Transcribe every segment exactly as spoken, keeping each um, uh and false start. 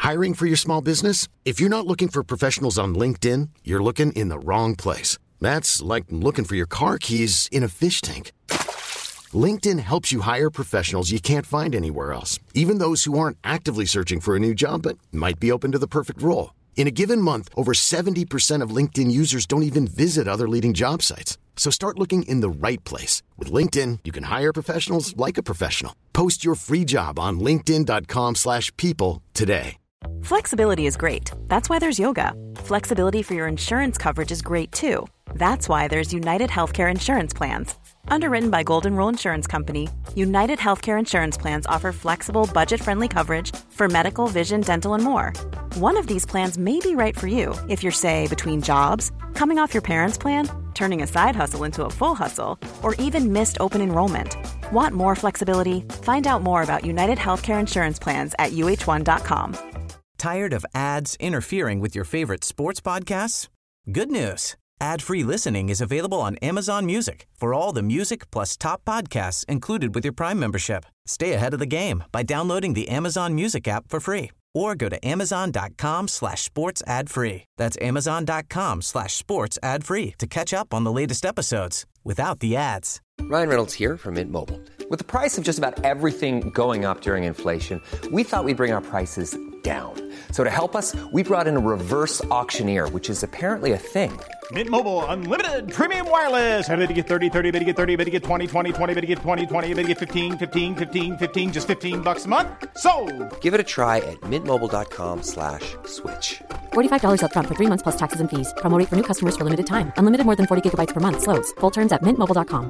Hiring for your small business? If you're not looking for professionals on LinkedIn, you're looking in the wrong place. That's like looking for your car keys in a fish tank. LinkedIn helps you hire professionals you can't find anywhere else, even those who aren't actively searching for a new job but might be open to the perfect role. In a given month, over seventy percent of LinkedIn users don't even visit other leading job sites. So start looking in the right place. With LinkedIn, you can hire professionals like a professional. Post your free job on linkedin.com slash people today. Flexibility is great. That's why there's yoga. Flexibility for your insurance coverage is great too. That's why there's United Healthcare Insurance Plans. Underwritten by Golden Rule Insurance Company, United Healthcare Insurance Plans offer flexible, budget-friendly coverage for medical, vision, dental, and more. One of these plans may be right for you if you're, say, between jobs, coming off your parents' plan, turning a side hustle into a full hustle, or even missed open enrollment. Want more flexibility? Find out more about United Healthcare Insurance Plans at U H one dot com. Tired of ads interfering with your favorite sports podcasts? Good news. Ad-free listening is available on Amazon Music for all the music plus top podcasts included with your Prime membership. Stay ahead of the game by downloading the Amazon Music app for free or go to amazon.com slash sports ad free. That's amazon.com slash sports ad free to catch up on the latest episodes without the ads. Ryan Reynolds here from Mint Mobile. With the price of just about everything going up during inflation, we thought we'd bring our prices down. So to help us, we brought in a reverse auctioneer, which is apparently a thing. Mint Mobile Unlimited Premium Wireless. How to get thirty, thirty, how to get thirty, how to get twenty, twenty, twenty, how to get twenty, twenty, how to get fifteen, fifteen, fifteen, fifteen, just fifteen bucks a month? Sold! Give it a try at mintmobile.com slash switch. forty-five dollars up front for three months plus taxes and fees. Promo rate for new customers for limited time. Unlimited more than forty gigabytes per month. Slows full terms at mint mobile dot com.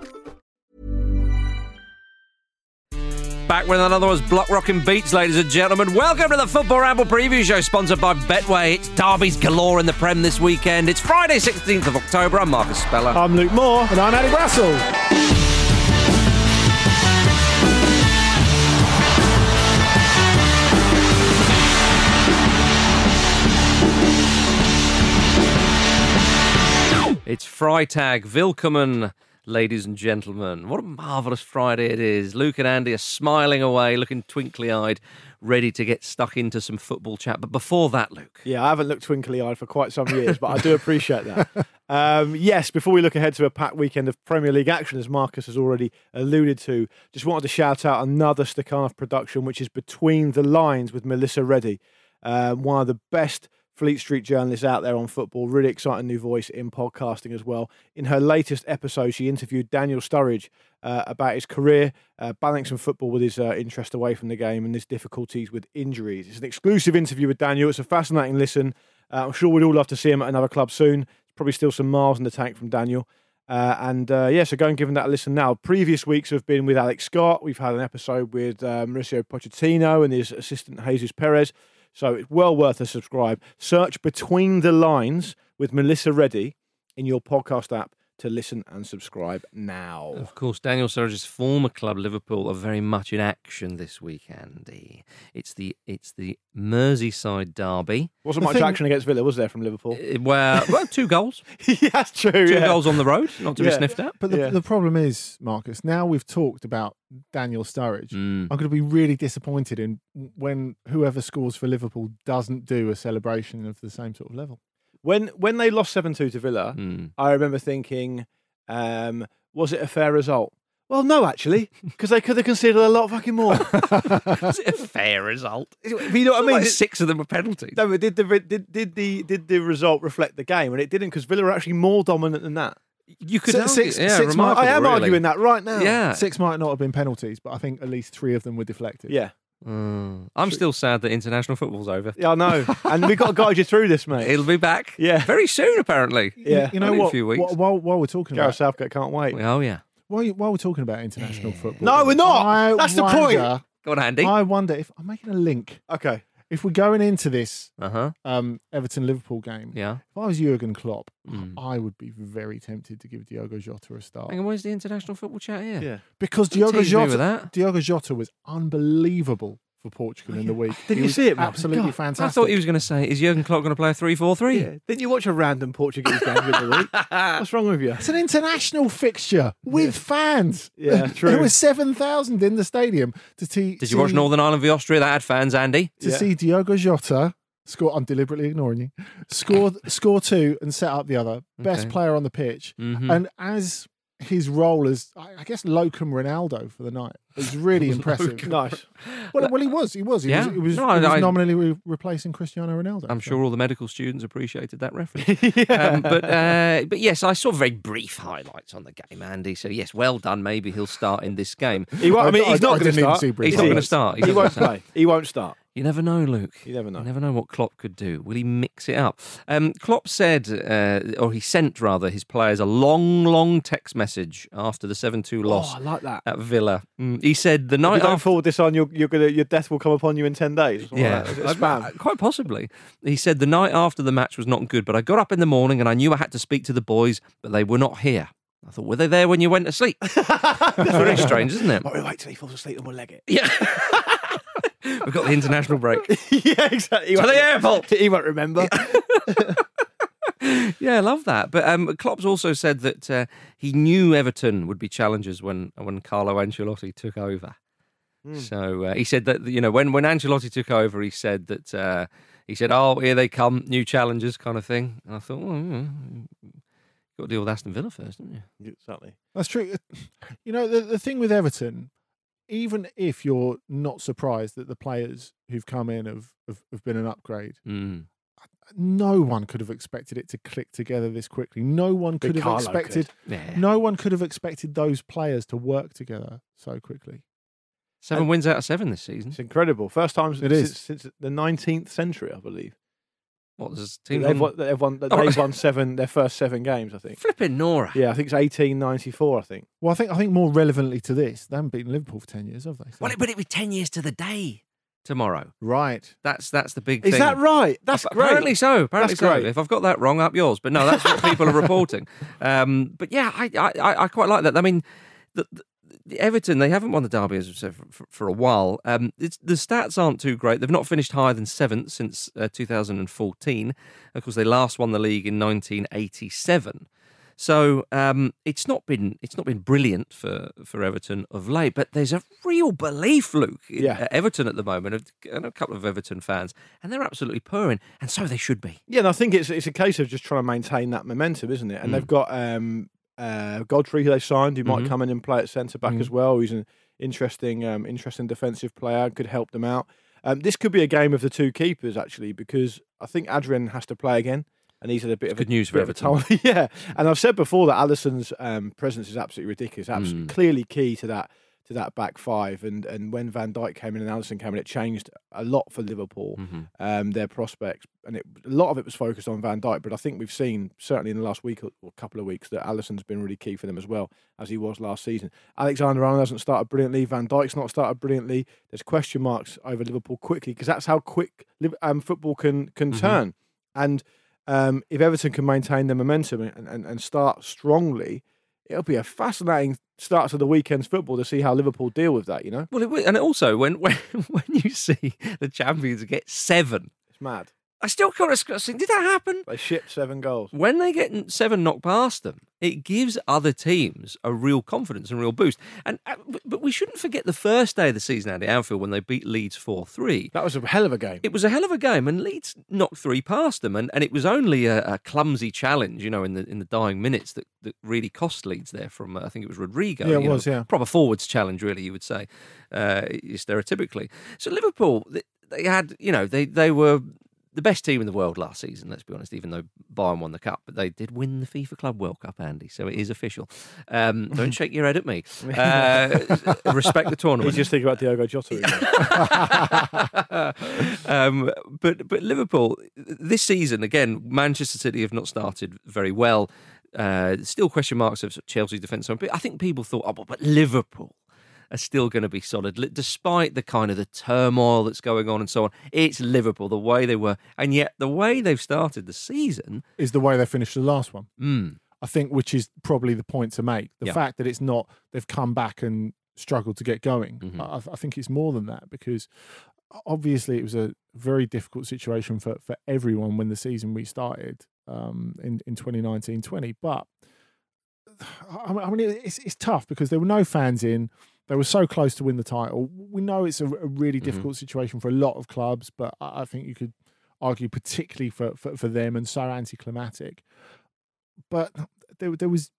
Back with another one's Block Rockin' Beats, ladies and gentlemen. Welcome to the Football Ramble Preview Show, sponsored by Betway. It's derbies galore in the Prem this weekend. It's Friday, sixteenth of October. I'm Marcus Speller. I'm Luke Moore. And I'm Andy Brassel. It's Freitag. Willkommen, ladies and gentlemen. What a marvellous Friday it is. Luke and Andy are smiling away, looking twinkly-eyed, ready to get stuck into some football chat. But before that, Luke. Yeah, I haven't looked twinkly-eyed for quite some years, but I do appreciate that. Um, yes, before we look ahead to a packed weekend of Premier League action, as Marcus has already alluded to, just wanted to shout out another Stakhanov production, which is Between the Lines with Melissa Reddy, um, one of the best Fleet Street journalists out there on football. Really exciting new voice in podcasting as well. In her latest episode, she interviewed Daniel Sturridge uh, about his career, uh, balancing football with his uh, interest away from the game and his difficulties with injuries. It's an exclusive interview with Daniel. It's a fascinating listen. Uh, I'm sure we'd all love to see him at another club soon. There's probably still some miles in the tank from Daniel. Uh, and uh, yeah, so go and give him that a listen now. Previous weeks have been with Alex Scott. We've had an episode with uh, Mauricio Pochettino and his assistant Jesus Perez. So it's well worth a subscribe. Search Between the Lines with Melissa Reddy in your podcast app to listen and subscribe now. Of course, Daniel Sturridge's former club, Liverpool, are very much in action this weekend. It's the it's the Merseyside derby. Wasn't the much thing, action against Villa, was there, from Liverpool? Uh, well, well, two goals. Yeah, that's true. Two yeah. goals on the road, not to yeah. be sniffed at. But the, Yeah. the problem is, Marcus, now we've talked about Daniel Sturridge, Mm. I'm going to be really disappointed in when whoever scores for Liverpool doesn't do a celebration of the same sort of level. When when they lost seven two to Villa, Mm. I remember thinking, um, was it a fair result? Well, no, actually, because they could have conceded a lot fucking more. Was it a fair result? You know what I mean? Like Did- six of them were penalties. No, but did the did, did the did the result reflect the game? And it didn't, because Villa were actually more dominant than that. You could Six- argue, six- yeah, six remarkable, I am really. arguing that right now. Yeah. Six might not have been penalties, but I think at least three of them were deflected. Yeah. Mm. I'm still sad that international football's over. Yeah, I know. And we've got to guide you through this, mate. It'll be back Yeah. very soon, apparently. Yeah. You know Only a what? few weeks. While, while, while we're talking Gareth about Southgate can't wait. Oh, yeah. while, you- while we're talking about international football, No, we're not. I That's the point. wonder- Go on, Andy. I wonder if I'm making a link. Okay. If we're going into this Uh-huh. um, Everton-Liverpool game, Yeah. if I was Jurgen Klopp, Mm. I would be very tempted to give Diogo Jota a start. Hang on, where's the international football chat here? Yeah. Because Don't Diogo tease me with Jota, that. Diogo Jota was unbelievable for Portugal in the week. Did He you was see it, man? Absolutely God, fantastic. I thought he was going to say, is Jurgen Klopp going to play a three four three? Yeah. Didn't you watch a random Portuguese game in the week? What's wrong with you? It's an international fixture with Yeah. fans. Yeah, true. There were seven thousand in the stadium to see. Did you watch Northern Ireland v Austria? That had fans, Andy. To Yeah. see Diogo Jota score. I'm deliberately ignoring you. Score, score two and set up the other. Best Okay. player on the pitch. Mhm. And as his role as, I I guess, locum Ronaldo for the night. It was really impressive. Nice. Well, well, he was. He was. He Yeah? was, he was, No, he was I- nominally re- replacing Cristiano Ronaldo. I'm so. sure all the medical students appreciated that reference. um, but uh, but yes, I saw very brief highlights on the game, Andy. So yes, well done. Maybe he'll start in this game. He won't, I mean, I- he's I not going didn't to even start. see Bruce. He's not He- going to start. He doesn't won't start. play. He won't start. You never know, Luke. You never know. You never know what Klopp could do. Will he mix it up? Um, Klopp said, uh, or he sent rather, his players a long, long text message after the seven two loss Oh, I like that. at Villa. Mm, he said the If night you don't after. forward this on, you're, you're gonna, your death will come upon you in ten days. or something Yeah, like that. Is it I- spam. I- quite possibly. He said the night after the match was not good, but I got up in the morning and I knew I had to speak to the boys, but they were not here. I thought, were they there when you went to sleep? That's very strange, isn't it? Oh, we'll wait till he falls asleep and we'll leg it. Yeah. We've got the international break. Yeah, exactly. He To won't- the airport. He won't remember. Yeah, I love that. But um, Klopp's also said that uh, he knew Everton would be challengers when when Carlo Ancelotti took over. So uh, he said that, you know, when, when Ancelotti took over, he said that, uh, he said, oh, here they come, new challengers kind of thing. And I thought, well, you know, got to deal with Aston Villa first, haven't you? Exactly. That's true. You know, the, the thing with Everton, even if you're not surprised that the players who've come in have, have, have been an upgrade, Mm. no one could have expected it to click together this quickly. No one could Big have Carlo expected. Yeah. No one could have expected those players to work together so quickly. Seven And- wins out of seven this season. It's incredible. First time It since, is. since the nineteenth century, I believe. What, there's a team They've won- won, they've won, Oh, they've won seven, their first seven games, I think. Flipping Nora. Yeah, I think it's eighteen ninety-four, I think. Well, I think I think more relevantly to this, they haven't beaten Liverpool for ten years, have they? So- Well, but it was ten years to the day tomorrow. right. That's that's the big Is thing. that right? That's Ap- great. Apparently so. Apparently That's so. great. If I've got that wrong, up yours. But no, that's what people are reporting. Um, but yeah, I, I I quite like that. I mean, the, the, the Everton, they haven't won the derby as I said, for, for a while. Um, it's, the stats aren't too great. They've not finished higher than seventh since uh, two thousand fourteen. Of course, they last won the league in nineteen eighty-seven. So um, it's not been it's not been brilliant for, for Everton of late, but there's a real belief, Luke, in Yeah. uh, Everton at the moment. And a couple of Everton fans, and they're absolutely purring, and so they should be. Yeah, and I think it's it's a case of just trying to maintain that momentum, isn't it? And Mm. they've got um, uh, Godfrey, who they signed, who might Mhm. come in and play at centre back Mm. as well. He's an interesting, um, interesting defensive player, could help them out. Um, this could be a game of the two keepers, actually, because I think Adrian has to play again. And he's had a bit of Good a, news for bit of a Everton. time. Yeah, and I've said before that Alisson's um, presence is absolutely ridiculous, absolutely Mm. clearly key to that to that back five. And and when Van Dijk came in and Alisson came in, it changed a lot for Liverpool, Mhm. um, their prospects. And it, a lot of it was focused on Van Dijk, but I think we've seen certainly in the last week or, or couple of weeks that Alisson's been really key for them as well, as he was last season. Alexander Arnold hasn't started brilliantly. Van Dijk's not started brilliantly. There's question marks over Liverpool quickly because that's how quick Liv- um, football can can Mhm. turn. And Um, if Everton can maintain their momentum and, and, and start strongly, it'll be a fascinating start to the weekend's football to see how Liverpool deal with that, you know? Well, it, wi- and also when, when when you see the champions get seven, It's mad. I still can't think, did that happen? They shipped seven goals. When they get seven knocked past them, it gives other teams a real confidence and real boost. And uh, but we shouldn't forget the first day of the season at Anfield when they beat Leeds four three. That was a hell of a game. It was a hell of a game, and Leeds knocked three past them, and, and it was only a, a clumsy challenge, you know, in the in the dying minutes that, that really cost Leeds there from uh, I think it was Rodrigo. Yeah, it you know, was, yeah. proper forwards challenge, really, you would say, uh, stereotypically. So Liverpool, they, they had, you know, they they were the best team in the world last season, let's be honest, even though Bayern won the Cup. But they did win the FIFA Club World Cup, Andy, so it is official. Um, don't shake your head at me. Uh, respect the tournament. He's just thinking about Diogo Jota again. um, but but Liverpool, this season, again, Manchester City have not started very well. Uh, still question marks of Chelsea's defence. But I think people thought, oh, but, but Liverpool are still going to be solid, Li- despite the kind of the turmoil that's going on and so on. It's Liverpool, the way they were. And yet the way they've started the season is the way they finished the last one. Mm. I think, which is probably the point to make. The Yeah. fact that it's not, they've come back and struggled to get going. Mhm. I, I think it's more than that because obviously it was a very difficult situation for, for everyone when the season restarted um, in, in twenty nineteen twenty. But I mean, it's, it's tough because there were no fans in. They were so close to win the title. We know it's a, a really difficult mm-hmm. situation for a lot of clubs, but I think you could argue particularly for, for, for them, and so anticlimactic. But there, there was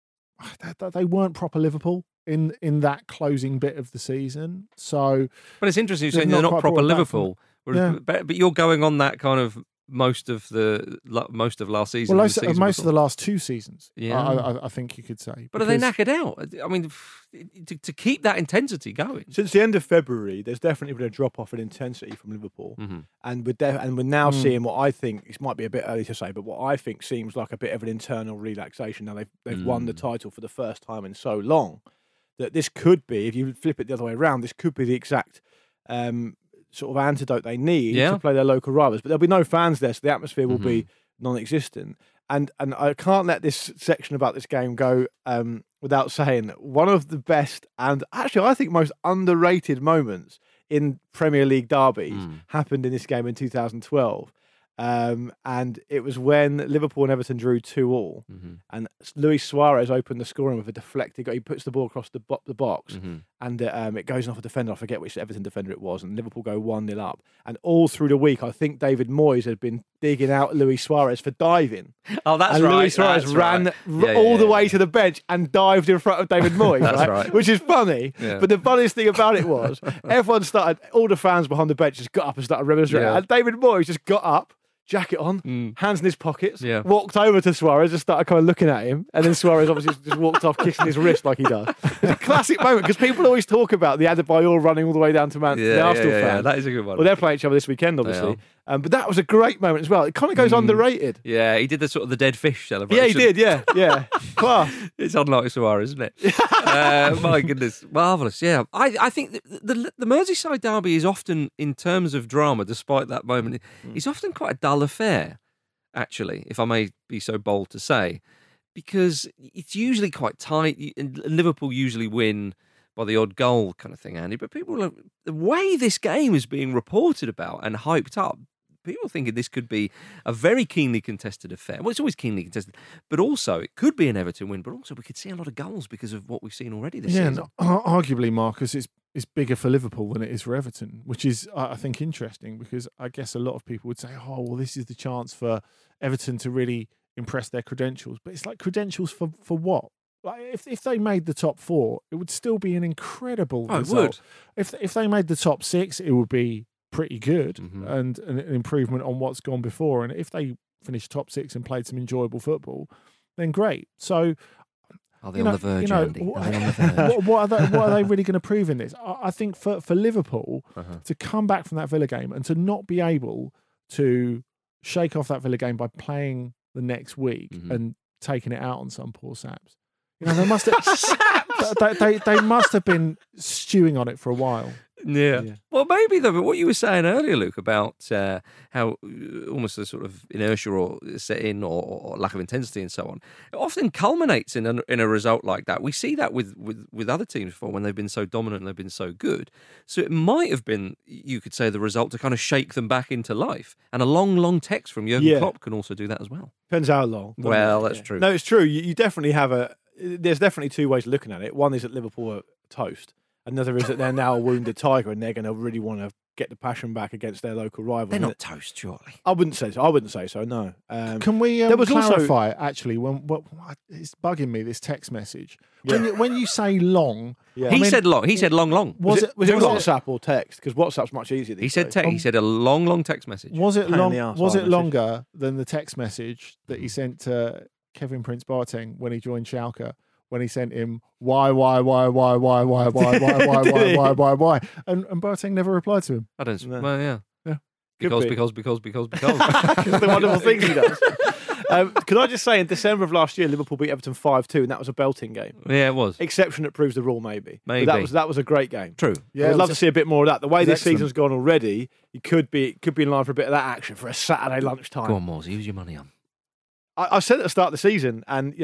they weren't proper Liverpool in, in that closing bit of the season. So, but it's interesting you're saying they're not proper Liverpool, from, yeah. but, but you're going on that kind of most of the most of last season. Well, the most, season most before. of the last two seasons. Yeah, I, I, I think you could say. But are they knackered out? I mean, to, to keep that intensity going. Since the end of February, there's definitely been a drop off in intensity from Liverpool, mm-hmm. and we're def- and we're now mm. seeing what I think it might be a bit early to say, but what I think seems like a bit of an internal relaxation. Now they've they've mm. won the title for the first time in so long that this could be, if you flip it the other way around, this could be the exact. Um, sort of antidote they need yeah. to play their local rivals, but there'll be no fans there, so the atmosphere will mm-hmm. be non-existent. And and I can't let this section about this game go um, without saying one of the best and actually I think most underrated moments in Premier League derbies mm. happened in this game in two thousand twelve. Um, and it was when Liverpool and Everton drew two all, mm-hmm. and Luis Suarez opened the scoring with a deflected. He puts the ball across the bo- the box, mm-hmm. and uh, um, it goes off a defender. I forget which Everton defender it was, and Liverpool go one nil up. And all through the week, I think David Moyes had been digging out Luis Suarez for diving. Oh, that's and right. Luis Suarez that's ran right. r- yeah, all yeah, the yeah. way to the bench and dived in front of David Moyes. That's right? right. Which is funny. Yeah. But the funniest thing about it was everyone started. All the fans behind the bench just got up and started remonstrating, yeah. and David Moyes just got up. Jacket on, mm. hands in his pockets, yeah. walked over to Suarez and started kind of looking at him. And then Suarez obviously just walked off, kissing his wrist like he does. It's a classic moment because people always talk about the Adebayor running all the way down to Man, yeah, the Arsenal yeah, yeah, fans. yeah. That is a good one. Well, they're playing each other this weekend, obviously. Um, but that was a great moment as well. It kind of goes mm. underrated. Yeah, he did the sort of the dead fish celebration. Yeah, he did. Yeah, yeah. Class. It's unlike Suarez, isn't it? uh, my goodness, marvellous. Yeah, I, I think the, the the Merseyside derby is often, in terms of drama, despite that moment, mm. it's often quite a dull affair. Actually, if I may be so bold to say, because it's usually quite tight. And Liverpool usually win by the odd goal kind of thing, Andy. But people, are, the way this game is being reported about and hyped up, people are thinking this could be a very keenly contested affair. Well, it's always keenly contested, but also it could be an Everton win, but also we could see a lot of goals because of what we've seen already this yeah, season. Yeah, arguably, Marcus, it's it's bigger for Liverpool than it is for Everton, which is, I think, interesting because I guess a lot of people would say, oh, well, this is the chance for Everton to really impress their credentials. But it's like credentials for, for what? Like if if they made the top four, it would still be an incredible oh, result. It would. If, if they made the top six, it would be pretty good mm-hmm. and an, an improvement on what's gone before. And if they finished top six and played some enjoyable football, then great. So... Are they you on know, the verge, you know, Andy? Are they on the verge? What, what, are they, what are they really going to prove in this? I, I think for, for Liverpool uh-huh. to come back from that Villa game and to not be able to shake off that Villa game by playing the next week mm-hmm. and taking it out on some poor saps. You know, they must have they, they, they must have been stewing on it for a while. Yeah. yeah. Well, maybe though. But what you were saying earlier, Luke, about uh, how almost a sort of inertia or set in or, or lack of intensity and so on, it often culminates in a, in a result like that. We see that with, with, with other teams before when they've been so dominant and they've been so good. So it might have been, you could say, the result to kind of shake them back into life. And a long, long text from Jurgen yeah. Klopp can also do that as well. Depends how long. Well, that's yeah. true. No, it's true. You, you definitely have a. There's definitely two ways of looking at it. One is that Liverpool are toast. Another is that they're now a wounded tiger and they're going to really want to get the passion back against their local rival. They're not toast, surely. I wouldn't say so. I wouldn't say so. No. Um, Can we um, there was clarify? Also... Actually, when what, what it's bugging me, this text message. Yeah. When you when you say long, yeah. he I mean, said long. He said long, long. Was, was it was, was it WhatsApp or text? Because WhatsApp's much easier. He said te- he said a long, long text message. Was it long? Arse, was it message. longer than the text message that he sent to Kevin Prince Boateng when he joined Schalke? When he sent him why why why why why why why why why why why why why and and Boateng never replied to him. I don't. No. Well, yeah, yeah. Because, be. because because because because because the wonderful things he does. Um, can I just say, in December of last year, Liverpool beat Everton five two, and that was a belting game. Yeah, it was. Exception that proves the rule, maybe. Maybe But that was that was a great game. True. Yeah, I'd love to see a bit more of that. The way this excellent. season's gone already, you could be could be in line for a bit of that action for a Saturday lunchtime. Go on, Morsey, use your money on. I, I said at the start of the season, and you know,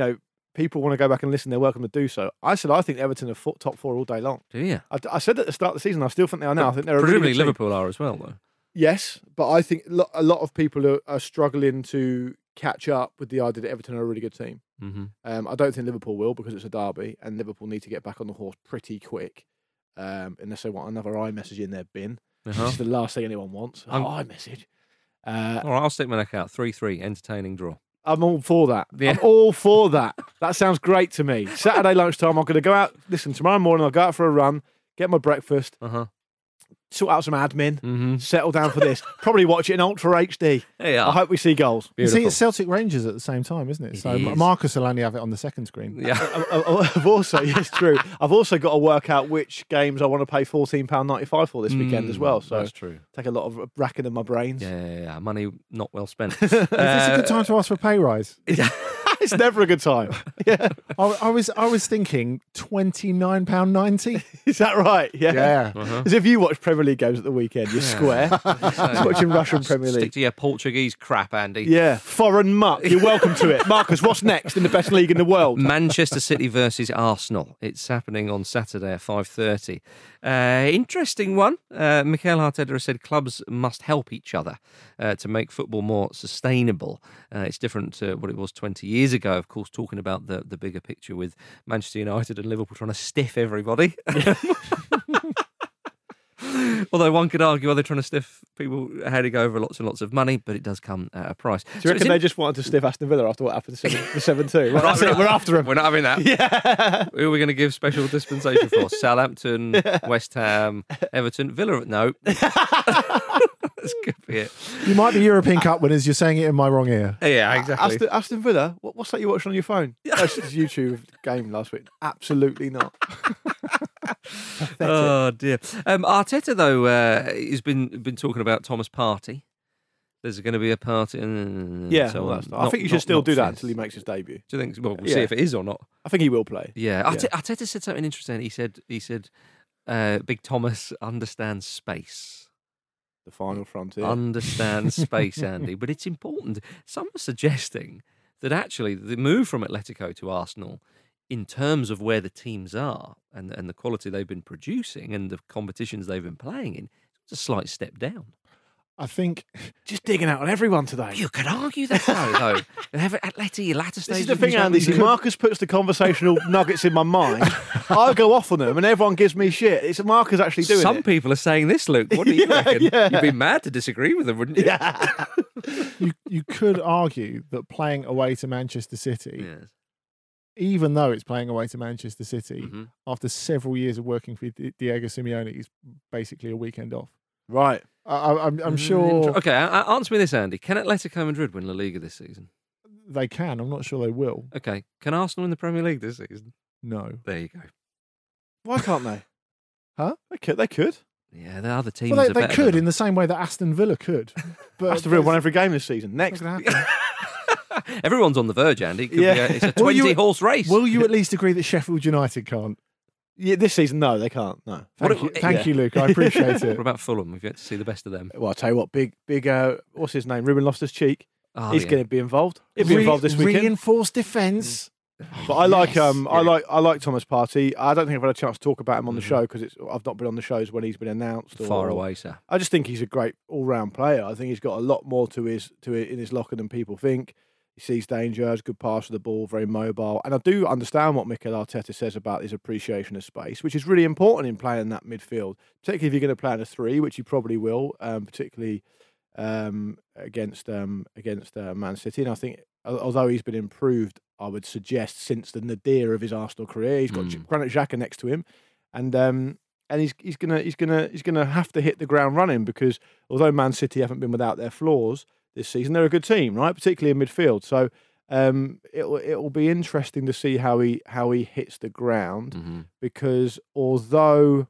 people want to go back and listen, they're welcome to do so. I said I think Everton are fo- top four all day long. Do you? I, I said at the start of the season, I still think they are now. I think they're a Presumably really good team. Liverpool are as well, though. Yes, but I think lo- a lot of people are, are struggling to catch up with the idea that Everton are a really good team. Mm-hmm. Um, I don't think Liverpool will because it's a derby, and Liverpool need to get back on the horse pretty quick, um, unless they want another iMessage in their bin. Uh-huh. Which is the last thing anyone wants. Oh, iMessage. Uh, All right, I'll stick my neck out. three three, entertaining draw. I'm all for that. Yeah. I'm all for that. That sounds great to me. Saturday lunchtime, I'm going to go out. Listen, tomorrow morning, I'll go out for a run, get my breakfast, Uh-huh. sort out some admin, Mm-hmm. settle down for this. Probably watch it in Ultra H D. Yeah. I hope we see goals. You see, Beautiful. it's Celtic Rangers at the same time, isn't it? It so is. Marcus will only have it on the second screen. Yeah. I- I- I've also, yes, true. I've also got to work out which games I want to pay fourteen pounds ninety-five for this weekend as well. So That's true. take a lot of racking of my brains. Yeah, yeah, yeah. Money not well spent. Is this a good time to ask for a pay rise? It's never a good time. Yeah. I, I was I was thinking twenty-nine pounds ninety. Is that right? Yeah. Yeah. Uh-huh. As if you watch Premier League games at the weekend, you're square. Just watching Russian Premier Stick League. to your Portuguese crap, Andy. Yeah, foreign muck. You're welcome to it. Marcus, what's next in the best league in the world? Manchester City versus Arsenal. It's happening on Saturday at five thirty. Uh, interesting one. Uh, Mikel Arteta has said clubs must help each other uh, to make football more sustainable. Uh, it's different to what it was twenty years ago, of course, talking about the, the bigger picture with Manchester United and Liverpool trying to stiff everybody. Although one could argue, are they trying to stiff people heading over lots and lots of money? But it does come at a price. Do you reckon they just wanted to stiff Aston Villa after what happened to the seven two? Right, that's it. We're after them. We're not having that. Yeah. Who are we going to give special dispensation for? Southampton, West Ham, Everton, Villa. No. This could be it. You might be European Cup winners. You're saying it in my wrong ear. Yeah, exactly. Aston, Aston Villa? What, what's that you watched on your phone? That's just a YouTube game last week. Absolutely not. Oh dear. Um, Arteta though uh, has been been talking about Thomas Partey. There's going to be a party, and Yeah, so well, on. that's not, I Not- think you should not- still not do that fierce. until he makes his debut. Do you think? Well, we'll Yeah. see if it is or not. I think he will play. Yeah, Yeah. Arte- Arteta said something interesting. He said, he said, uh, Big Thomas understands space. The final frontier. Understands space, Andy. But it's important. Some are suggesting that actually the move from Atletico to Arsenal, in terms of where the teams are and and the quality they've been producing and the competitions they've been playing in, it's a slight step down. I think Just digging out on everyone today. You could argue that though, though. They have Atleti, latter This stage. is the of thing, his Andy. life. See, Marcus puts the conversational nuggets in my mind. I go off on them, and everyone gives me shit. It's Marcus actually doing Some it. people are saying this, Luke. What do you Yeah, reckon? yeah. You'd be mad to disagree with them, wouldn't you? Yeah. you you could argue that playing away to Manchester City, Yes. even though it's playing away to Manchester City, Mhm. after several years of working for Di- Diego Simeone, is basically a weekend off. Right. I, I- I'm, I'm Mm, sure inter- Okay, a- a- answer me this, Andy. Can Atletico Madrid win La Liga this season? they can. I'm not sure they will. Okay. Can Arsenal win the Premier League this season? No. There you go. Why can't they? Huh? They could. They could. Yeah, the other teams Well, they, are they better could than in the same way that Aston Villa could. But Aston Villa won every game this season. Next. Not gonna happen. Everyone's on the verge, Andy. It could Yeah. be a, it's a Will you- twenty-horse race. Will you at least agree that Sheffield United can't? Yeah, this season, no, they can't. No. Thank, What- you, thank yeah. you, Luke. I appreciate What it. about Fulham? We've yet to see the best of them. Well, I'll tell you what, big, big, uh, what's his name? Ruben Loftus-Cheek. Oh, He's yeah. going to be involved. He'll be Re- involved this weekend. Reinforced defence. But I like, Yes. um, I Yeah. like, I like Thomas Partey. I don't think I've had a chance to talk about him on the Mhm. show because it's I've not been on the shows when he's been announced. Or, Far away, sir. I just think he's a great all-round player. I think he's got a lot more to his to it in his locker than people think. He sees danger, has a good pass for the ball, very mobile, and I do understand what Mikel Arteta says about his appreciation of space, which is really important in playing that midfield, particularly if you're going to play in a three, which you probably will, um, particularly um, against um, against uh, Man City. And I think, al- although he's been improved, I would suggest since the nadir of his Arsenal career, he's got Mm. Granit Xhaka next to him, and um, and he's he's gonna he's gonna he's gonna have to hit the ground running because although Man City haven't been without their flaws this season, they're a good team, right? Particularly in midfield. So um, it will it will be interesting to see how he how he hits the ground Mhm. because although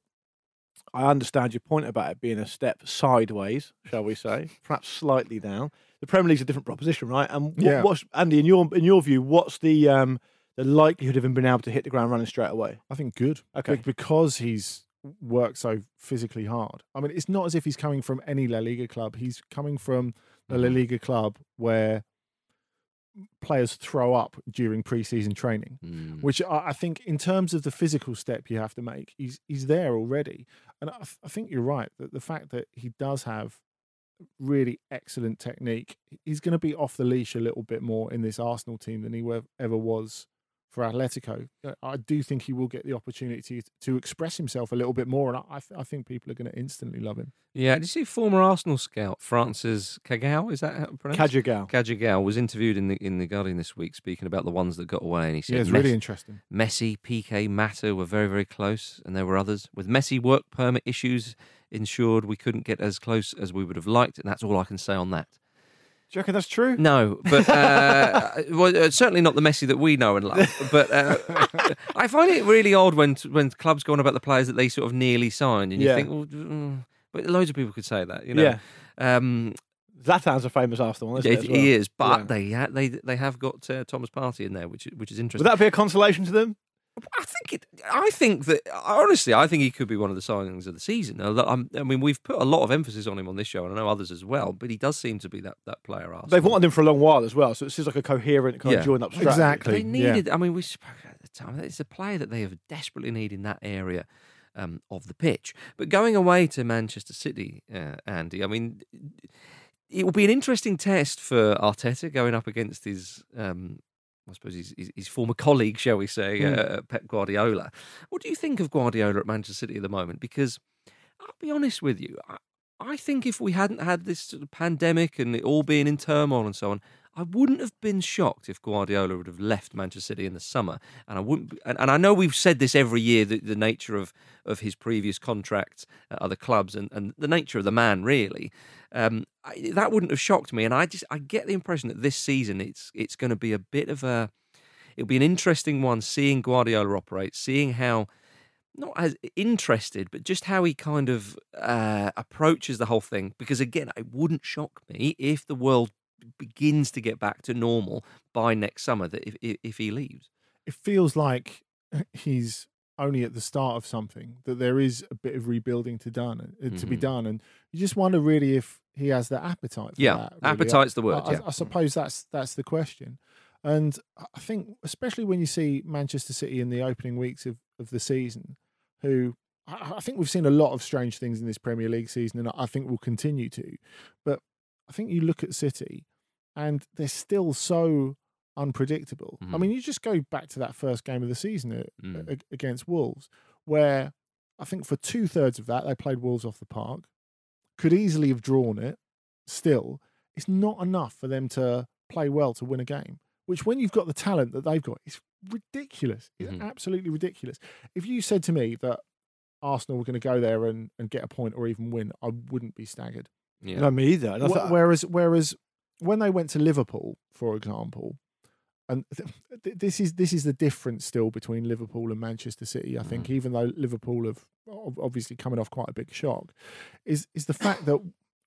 I understand your point about it being a step sideways, shall we say, perhaps slightly down. The Premier League's a different proposition, right? And what, Yeah. what's Andy in your in your view? What's the um, the likelihood of him being able to hit the ground running straight away? I think good. Okay. Be- Because he's worked so physically hard. I mean, it's not as if he's coming from any La Liga club. He's coming from the La Liga club where players throw up during pre-season training, Mm. which I, I think in terms of the physical step you have to make, he's he's there already. And I, I think you're right that the fact that he does have really excellent technique, he's going to be off the leash a little bit more in this Arsenal team than he were, ever was for Atletico. I do think he will get the opportunity to express himself a little bit more, and I, th- I think people are going to instantly love him. Yeah, did you see former Arsenal scout Francis Cagao? Is that how it's pronounced? Cagigao. Cagigao was interviewed in the in the Guardian this week, speaking about the ones that got away, and he said, Yeah, it's Messi, really interesting. Messi, P K, Mata were very very close, and there were others. With Messi work permit issues ensured, we couldn't get as close as we would have liked, and that's all I can say on that. Do you reckon that's true? No, but uh, well, uh, certainly not the Messi that we know and love. But uh, I find it really odd when when clubs go on about the players that they sort of nearly signed, and you Yeah. think, well, mm, but loads of people could say that, you know. Yeah. Um, Zlatan's a famous Arsenal one, isn't it, it? as well? he is, but Yeah. they ha- they they have got uh, Thomas Partey in there, which which is Would interesting. that be a consolation to them? I think it. I think that honestly, I think he could be one of the signings of the season. I mean, we've put a lot of emphasis on him on this show, and I know others as well. But he does seem to be that that player. Arsenal. They've wanted him for a long while as well, so it seems like a coherent kind Yeah. of joined up strategy. Exactly. They needed. I mean, we spoke at the time. It's a player that they have desperately need in that area um, of the pitch. But going away to Manchester City, uh, Andy. I mean, it will be an interesting test for Arteta going up against his. Um, I suppose his, his, his former colleague, shall we say, Mm. uh, Pep Guardiola. What do you think of Guardiola at Manchester City at the moment? Because I'll be honest with you, I, I think if we hadn't had this sort of pandemic and it all being in turmoil and so on, I wouldn't have been shocked if Guardiola would have left Manchester City in the summer. And I wouldn't. Be, and, and I know we've said this every year, the, the nature of, of his previous contracts at other clubs and, and the nature of the man, really. Um, I, that wouldn't have shocked me. And I just I get the impression that this season it's it's going to be a bit of a. It'll be an interesting one seeing Guardiola operate, seeing how. Not as interested, but just how he kind of uh, approaches the whole thing. Because again, it wouldn't shock me if the world begins to get back to normal by next summer. That if if, if he leaves, It feels like he's only at the start of something, that there is a bit of rebuilding to done uh, to be Mhm. done, and you just wonder really if he has the appetite for Yeah, that. really. appetite's the word, I, I- yeah. I suppose that's that's the question. And I think, especially when you see Manchester City in the opening weeks of, of the season, who I, I think we've seen a lot of strange things in this Premier League season, and I think we'll continue to. But I think you look at City, and they're still so unpredictable. I Mhm. mean, you just go back to that first game of the season uh, Mm. a- against Wolves, where I think for two thirds of that they played Wolves off the park, could easily have drawn it. Still, it's not enough for them to play well to win a game. Which, when you've got the talent that they've got, is ridiculous. It's Mhm. absolutely ridiculous. If you said to me that Arsenal were going to go there and, and get a point or even win, I wouldn't be staggered. yeah, No, me either. And I Wh- thought- Whereas, whereas when they went to Liverpool, for example, and th- th- this is this is the difference still between Liverpool and Manchester City. I think, even though Liverpool have ob- obviously coming off quite a big shock, is is the fact that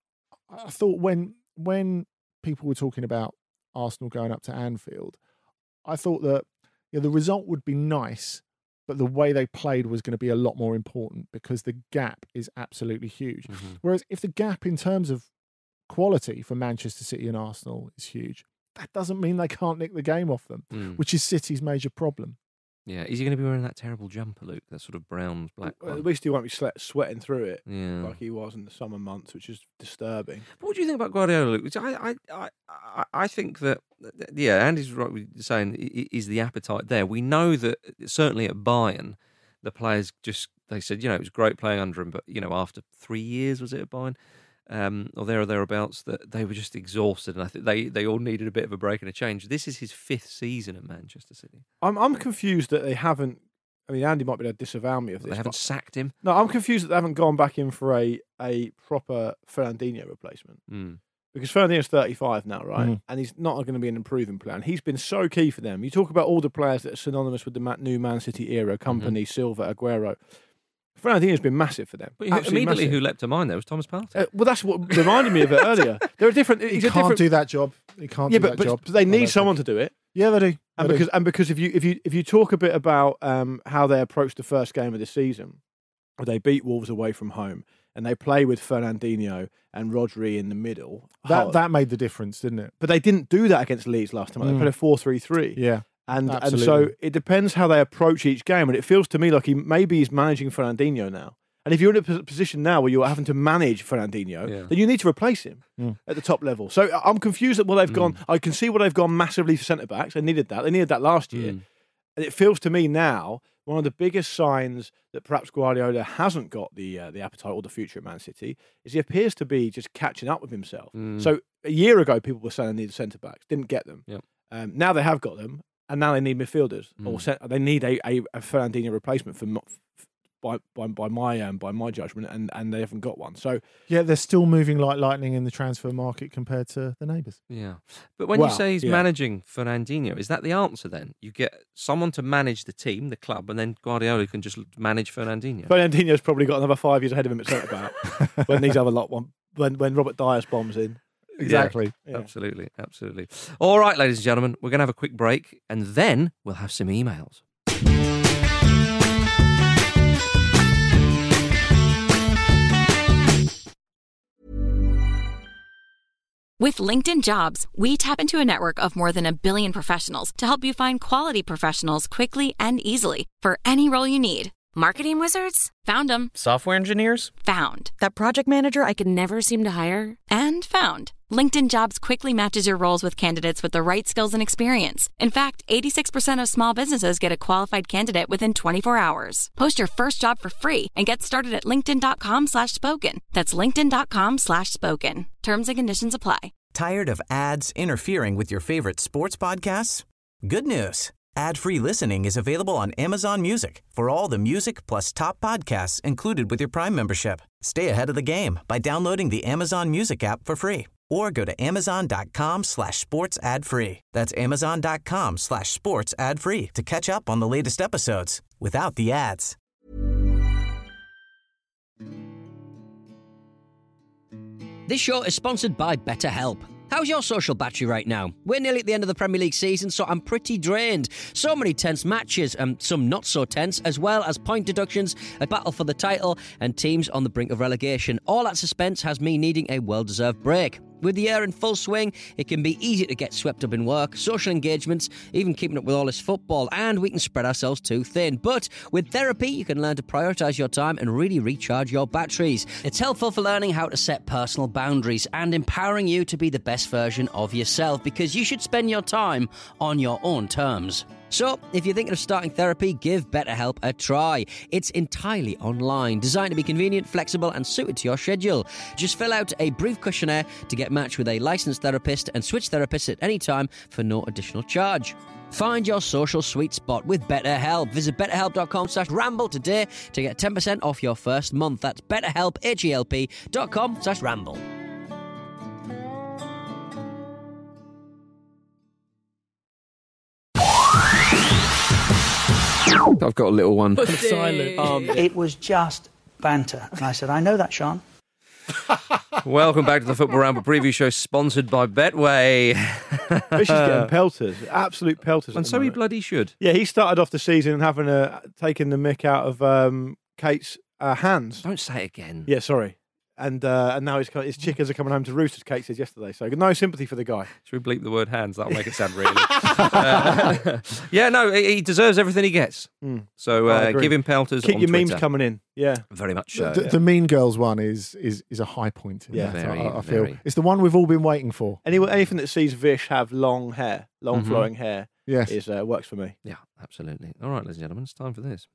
I thought when when people were talking about Arsenal going up to Anfield, I thought that yeah, the result would be nice, but the way they played was going to be a lot more important because the gap is absolutely huge. Mhm. Whereas if the gap in terms of quality for Manchester City and Arsenal is huge, that doesn't mean they can't nick the game off them, Mm. which is City's major problem. yeah. Is he going to be wearing that terrible jumper, Luke? That sort of brown black Well, one. at least he won't be sweat, sweating through it Yeah. like he was in the summer months, which is disturbing. But what do you think about Guardiola, Luke? Which I, I, I, I- I think that, yeah, Andy's right with saying, i- i- is the appetite there? We know that certainly at Bayern, the players just, they said, you know, it was great playing under him, but, you know, after three years, was it at Bayern? Um, or there or thereabouts, that they were just exhausted, and I think they, they all needed a bit of a break and a change. This is his fifth season at Manchester City. I'm I'm confused that they haven't. I mean, Andy might be able to disavow me of this. They haven't but- sacked him. no, I'm confused that they haven't gone back in for a a proper Fernandinho replacement. Mm. Because Fernandinho's thirty-five now, right? Mm. And he's not going to be an improving player. And he's been so key for them. You talk about all the players that are synonymous with the Ma- new Man City era, Company, Silva, Aguero. Fernandinho's been massive for them. But who, Absolutely immediately, massive. who leapt to mind there was Thomas Partey. Uh, well, that's what reminded me of it earlier. They're a different. He He's a can't different. do that job. He can't yeah, do but, that but job. they I need don't someone think. to do it. Yeah, they do. And They do. because and because if you if you if you talk a bit about um, how they approached the first game of the season, where they beat Wolves away from home, and they play with Fernandinho and Rodri in the middle. That oh, that made the difference, didn't it? but they didn't do that against Leeds last time. Mm. They played a four three three. Yeah. And and absolutely. so it depends how they approach each game. And it feels to me like he maybe he's managing Fernandinho now. And if you're in a pos- position now where you're having to manage Fernandinho, Yeah. then you need to replace him Mm. at the top level. So I'm confused at what they've gone. I can see what they've gone massively for centre backs. They needed that. They needed that last year. Mm. And it feels to me now one of the biggest signs that perhaps Guardiola hasn't got the uh, the appetite or the future at Man City is he appears to be just catching up with himself. Mm. So a year ago, people were saying they needed centre backs, didn't get them. Yep. Um, now they have got them, and now they need midfielders or Mm. cent- they need a, a, a Fernandinho replacement for not. By, by by my um, by my judgment, and, and they haven't got one. So Yeah, they're still moving like lightning in the transfer market compared to the neighbours. Yeah. But when Well, you say he's yeah. managing Fernandinho, is that the answer then? You get someone to manage the team, the club, and then Guardiola can just manage Fernandinho. Fernandinho's probably got another five years ahead of him at centre back when these other lot one when when Robert Dyers bombs in. Exactly. Yeah. Absolutely. Absolutely. All right, ladies and gentlemen, we're going to have a quick break and then we'll have some emails. With LinkedIn Jobs, we tap into a network of more than a billion professionals to help you find quality professionals quickly and easily for any role you need. Marketing wizards? Found them. Software engineers? Found. That project manager I could never seem to hire? And found. LinkedIn Jobs quickly matches your roles with candidates with the right skills and experience. In fact, eighty-six percent of small businesses get a qualified candidate within twenty-four hours. Post your first job for free and get started at linkedin.com slash spoken. That's linkedin.com slash spoken. Terms and conditions apply. Tired of ads interfering with your favorite sports podcasts? Good news. Ad-free listening is available on Amazon Music for all the music plus top podcasts included with your Prime membership. Stay ahead of the game by downloading the Amazon Music app for free or go to amazon.com slash sports ad free. That's amazon.com slash sports ad free to catch up on the latest episodes without the ads. This show is sponsored by BetterHelp. How's your social battery right now? We're nearly at the end of the Premier League season, so I'm pretty drained. So many tense matches, and some not so tense, as well as point deductions, a battle for the title, and teams on the brink of relegation. All that suspense has me needing a well-deserved break. With the year in full swing, it can be easy to get swept up in work, social engagements, even keeping up with all this football, and we can spread ourselves too thin. But with therapy, you can learn to prioritise your time and really recharge your batteries. It's helpful for learning how to set personal boundaries and empowering you to be the best version of yourself, because you should spend your time on your own terms. So, if you're thinking of starting therapy, give BetterHelp a try. It's entirely online, designed to be convenient, flexible, and suited to your schedule. Just fill out a brief questionnaire to get matched with a licensed therapist and switch therapists at any time for no additional charge. Find your social sweet spot with BetterHelp. Visit betterhelp.com slash ramble today to get ten percent off your first month. That's betterhelp, H-E-L-P dot com slash ramble. I've got a little one. Silent. Um, it was just banter. And I said, I know that, Sean. Welcome back to the Football Ramble preview show, sponsored by Betway. Fish is getting pelters, absolute pelters. And so he bloody should. Yeah, he started off the season having a taking the mick out of um, Kate's uh, hands. Don't say it again. Yeah, sorry. And uh, and now his his chickens are coming home to roost, as Kate said yesterday. So no sympathy for the guy. Should we bleep the word hands? That'll make it sound really. uh, yeah, no, he deserves everything he gets. Mm. So uh, give him pelters. Keep on your Twitter. memes coming in. Yeah, very much so. The, yeah. the Mean Girls one is is is a high point. Yeah, very, I, I feel very. it's the one we've all been waiting for. Any, anything that sees Vish have long hair, long Mm-hmm. flowing hair, yes, is uh, works for me. Yeah, absolutely. All right, ladies and gentlemen, it's time for this.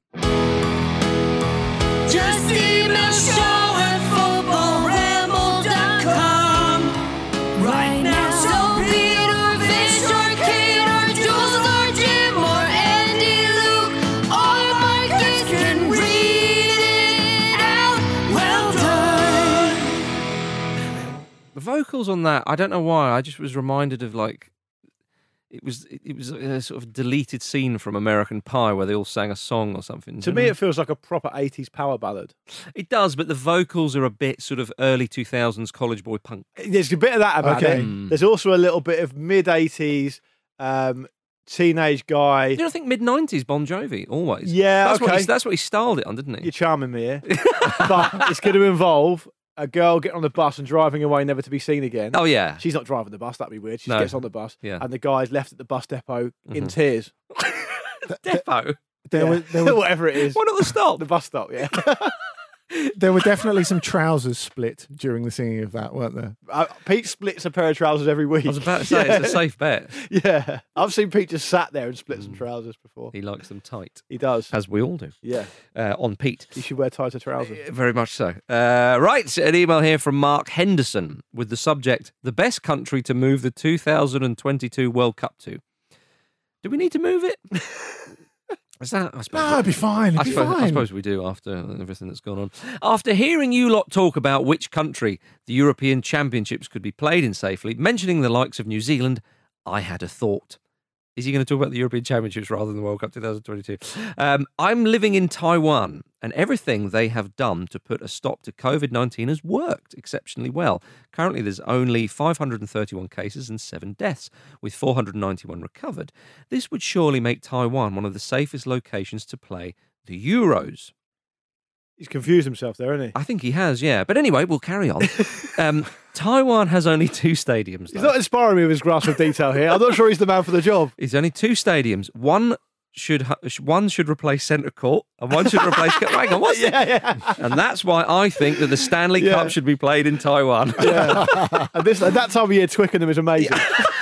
Just email show at football ramble dot com right now. So Peter, Vish, or Kate, or Jules, or Jim, or Andy, Luke, or Marcus can read it out. Well done. The vocals on that, I don't know why. I just was reminded of like. It was it was a sort of deleted scene from American Pie where they all sang a song or something. To me, it feels like a proper eighties power ballad. It does, but the vocals are a bit sort of early two thousands college boy punk. There's a bit of that about Okay. it. Mm. There's also a little bit of mid eighties um, teenage guy. You don't think mid nineties Bon Jovi always? Yeah, that's okay. What he, that's what he styled it on, didn't he? You're charming me here. But it's going to involve a girl getting on the bus and driving away, never to be seen again. Oh, yeah. She's not driving the bus. That'd be weird. She No. just gets on the bus. Yeah. And the guy's left at the bus depot in Mhm. tears. Depot. There Yeah. were, there were Whatever it is. Why not the stop? The bus stop, yeah. there were definitely some trousers split during the singing of that, weren't there? Uh, Pete splits a pair of trousers every week. I was about to say, Yeah. it's a safe bet. Yeah. I've seen Pete just sat there and split Mm. some trousers before. He likes them tight. He does. As we all do. Yeah. Uh, on Pete. He should wear tighter trousers. Very much so. Uh, right, an email here from Mark Henderson with the subject, the best country to move the two thousand twenty-two World Cup to. Do we need to move it? Is that? I suppose. No, it'd be fine. It'd I be suppose, fine. I suppose we do after everything that's gone on. After hearing you lot talk about which country the European Championships could be played in safely, mentioning the likes of New Zealand, I had a thought. Is he going to talk about the European Championships rather than the World Cup twenty twenty-two? Um, I'm living in Taiwan, and everything they have done to put a stop to COVID nineteen has worked exceptionally well. Currently, there's only five hundred thirty-one cases and seven deaths, with four hundred ninety-one recovered. This would surely make Taiwan one of the safest locations to play the Euros. He's confused himself there, isn't he? I think he has, yeah. But anyway, we'll carry on. um, Taiwan has only two stadiums. He's though. not inspiring me with his grasp of detail here. I'm not sure he's the man for the job. It's only two stadiums. One should ha- one should replace centre court, and one should replace. Hang on, what's yeah, yeah. And that's why I think that the Stanley Yeah. Cup should be played in Taiwan. Yeah. and this, at that time of year, Twickenham is amazing.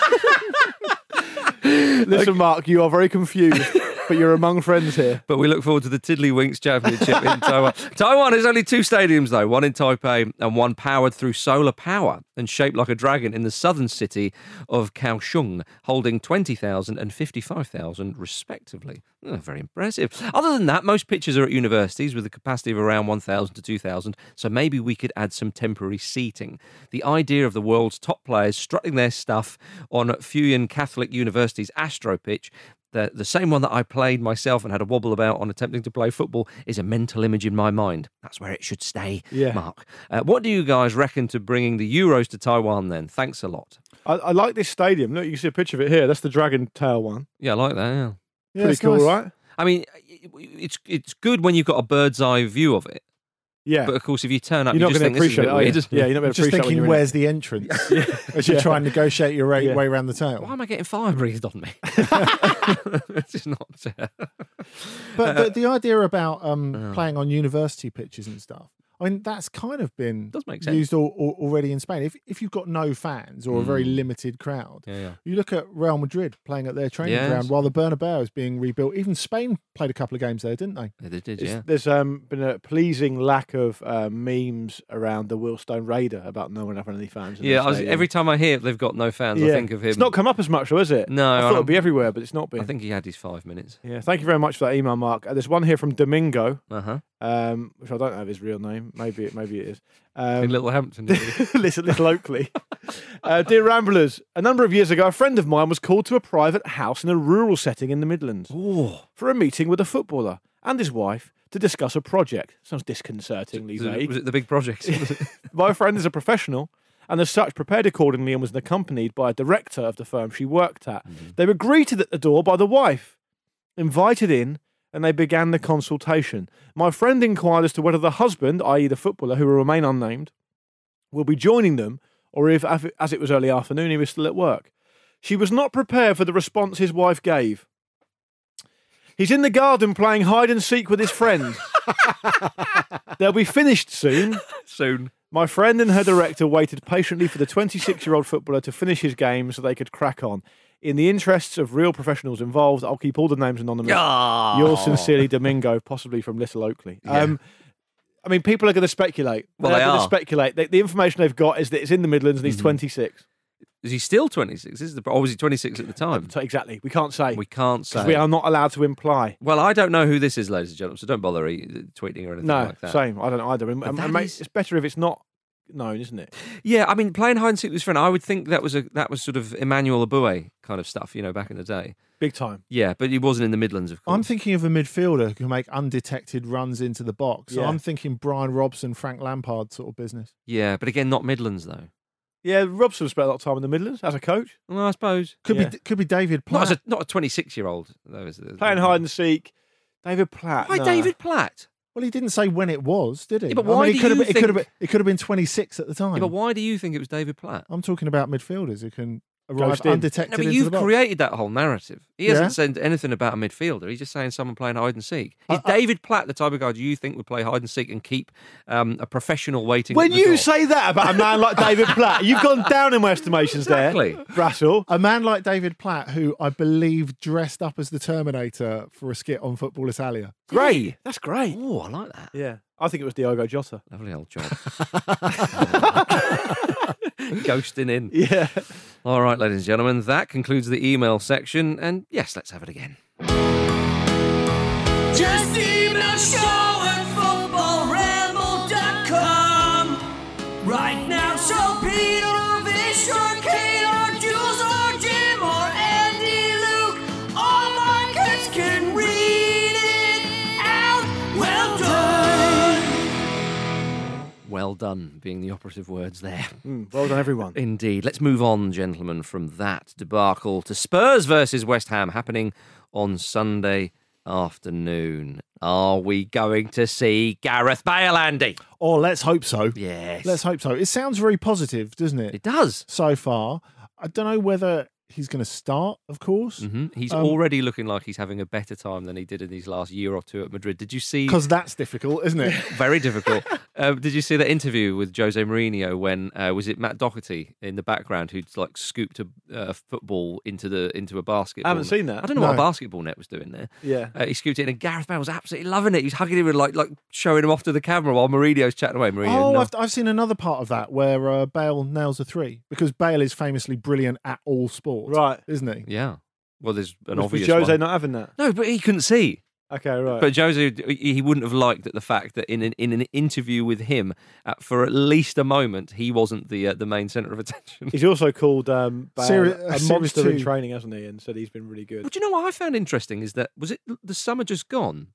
Listen, Mark, you are very confused, but you're among friends here. But we look forward to the Tiddlywinks Championship in Taiwan. Taiwan has only two stadiums, though, one in Taipei and one powered through solar power and shaped like a dragon in the southern city of Kaohsiung, holding twenty thousand and fifty-five thousand respectively. Oh, very impressive. Other than that, most pitches are at universities with a capacity of around one thousand to two thousand, so maybe we could add some temporary seating. The idea of the world's top players strutting their stuff on Fujian Catholic University's Astro pitch, The, the same one that I played myself and had a wobble about on attempting to play football, is a mental image in my mind. That's where it should stay, Yeah. Mark. Uh, what do you guys reckon to bringing the Euros to Taiwan then? Thanks a lot. I, I like this stadium. Look, you can see a picture of it here. That's the Dragon Tail one. Yeah, I like that, yeah. Yeah, Pretty it's cool, nice. right? I mean, it- it's it's good when you've got a bird's eye view of it. Yeah. But of course, if you turn up, You're you not just going think to this is a appreciate bit it, are you? weird. Yeah, you're not going to Just appreciate thinking, when you're in where's the entrance? As you're Yeah. trying to negotiate your ra- Yeah. way around the tail. Why am I getting fire breathed on me? It's just not fair. But the, the idea about um, Oh. playing on university pitches and stuff, I mean, that's kind of been Does make sense. used al- al- already in Spain. If if you've got no fans or a very Mm. limited crowd, Yeah, yeah. you look at Real Madrid playing at their training Yes. ground while the Bernabeu is being rebuilt. Even Spain played a couple of games there, didn't they? Yeah, they did, It's- yeah. There's um, been a pleasing lack of uh, memes around the Willstone Raider about no one having any fans. in Yeah, their I was, stadium. every time I hear they've got no fans, I Yeah. think of him. It's not come up as much, though, is it? No, I thought I- it'd be everywhere, but it's not been. I think he had his five minutes. Yeah, thank you very much for that email, Mark. Uh, there's one here from Domingo, Uh-huh. um, which I don't know his real name. Maybe it, maybe it is. Um, In Little Hampton. didn't he? Little, little Oakley. Uh, dear Ramblers, a number of years ago, a friend of mine was called to a private house in a rural setting in the Midlands for a meeting with a footballer and his wife to discuss a project. Sounds disconcertingly Was it- vague. was it the big project? My friend is a professional and as such prepared accordingly and was accompanied by a director of the firm she worked at. They were greeted at the door by the wife, invited in, and they began the consultation. My friend inquired as to whether the husband, that is the footballer, who will remain unnamed, will be joining them, or if, as it was early afternoon, he was still at work. She was not prepared for the response his wife gave. He's in the garden playing hide and seek with his friend. They'll be finished soon. Soon. My friend and her director waited patiently for the twenty-six-year-old footballer to finish his game so they could crack on. In the interests of real professionals involved, I'll keep all the names anonymous. Oh. Yours sincerely, Domingo, possibly from Little Oakley. Yeah. Um, I mean, people are going to speculate. Well, They're they going to are. speculate. The, the information they've got is that it's in the Midlands and he's Mhm. twenty-six. Is he still twenty-six? This is the, or was he twenty-six at the time? So exactly. We can't say. We can't say. Because we are not allowed to imply. Well, I don't know who this is, ladies and gentlemen, so don't bother e- tweeting or anything No, like that. same. I don't either. And, But and that mate, is- it's better if it's not known, isn't it? Yeah, I mean, playing hide and seek with his friend, I would think that was a that was sort of Emmanuel Abue kind of stuff, you know, back in the day. Big time. Yeah, but he wasn't in the Midlands, of course. I'm thinking of a midfielder who can make undetected runs into the box. So Yeah. I'm thinking Brian Robson, Frank Lampard sort of business. Yeah, but again, not Midlands though. Yeah, Robson spent a lot of time in the Midlands as a coach. Well, I suppose. Could Yeah. be could be David Not Platt. as a not a twenty-six-year-old though. Is it? Playing hide and seek. David Platt. Why no. David Platt? Well, he didn't say when it was, did he? Yeah, but I mean, why it do could have you been, it could have been think- it could have been twenty-six at the time. Yeah, but why do you think it was David Platt? I'm talking about midfielders who can arrive Ghost in. undetected No, but into you've the box. created that whole narrative. He Yeah. hasn't said anything about a midfielder. He's just saying someone playing hide and seek. Is I- I- David Platt the type of guy do you think would play hide and seek and keep um, a professional waiting? When at the you door? say that about a man like David Platt, you've gone down in my estimations Exactly. there, Brassel. A man like David Platt, who I believe dressed up as the Terminator for a skit on Football Italia. Great. That's great. Oh, I like that. Yeah. I think it was Diogo Jota. Lovely old job. Ghosting in. Yeah. All right, ladies and gentlemen, that concludes the email section. And yes, let's have it again. Just email show at football ramble dot com right now. So Peter, Vish, or Kate, or Jules, or Jim, or Andy, Luke, all Marcus can read it out. Well done. Well done, being the operative words there. Mm, well done, everyone. Indeed. Let's move on, gentlemen, from that debacle to Spurs versus West Ham happening on Sunday afternoon. Are we going to see Gareth Bale, Andy? Oh, let's hope so. Yes. Let's hope so. It sounds very positive, doesn't it? It does. So far. I don't know whether he's going to start, of course. hmm He's Um, already looking like he's having a better time than he did in his last year or two at Madrid. Did you see? Because that's difficult, isn't it? Very difficult. uh, did you see that interview with Jose Mourinho when uh, was it Matt Doherty in the background who'd like scooped a uh, football into the into a basketball? I haven't seen that. I don't know what a No. basketball net was doing there. Yeah. Uh, he scooped it in, and Gareth Bale was absolutely loving it. He was hugging him and like like showing him off to the camera while Mourinho's chatting away. Mourinho, Oh, no. I've, I've seen another part of that where uh, Bale nails a three because Bale is famously brilliant at all sports, Right. isn't he? yeah. Well, there's an Was, was obvious Jose one. not having that? No, but he couldn't see. Okay, right. But Jose, he wouldn't have liked the fact that in an, in an interview with him, uh, for at least a moment, he wasn't the uh, the main centre of attention. He's also called um, Bale Seri- a uh, Series monster in two. training, hasn't he? And said he's been really good. But you know what I found interesting is that was it the summer just gone,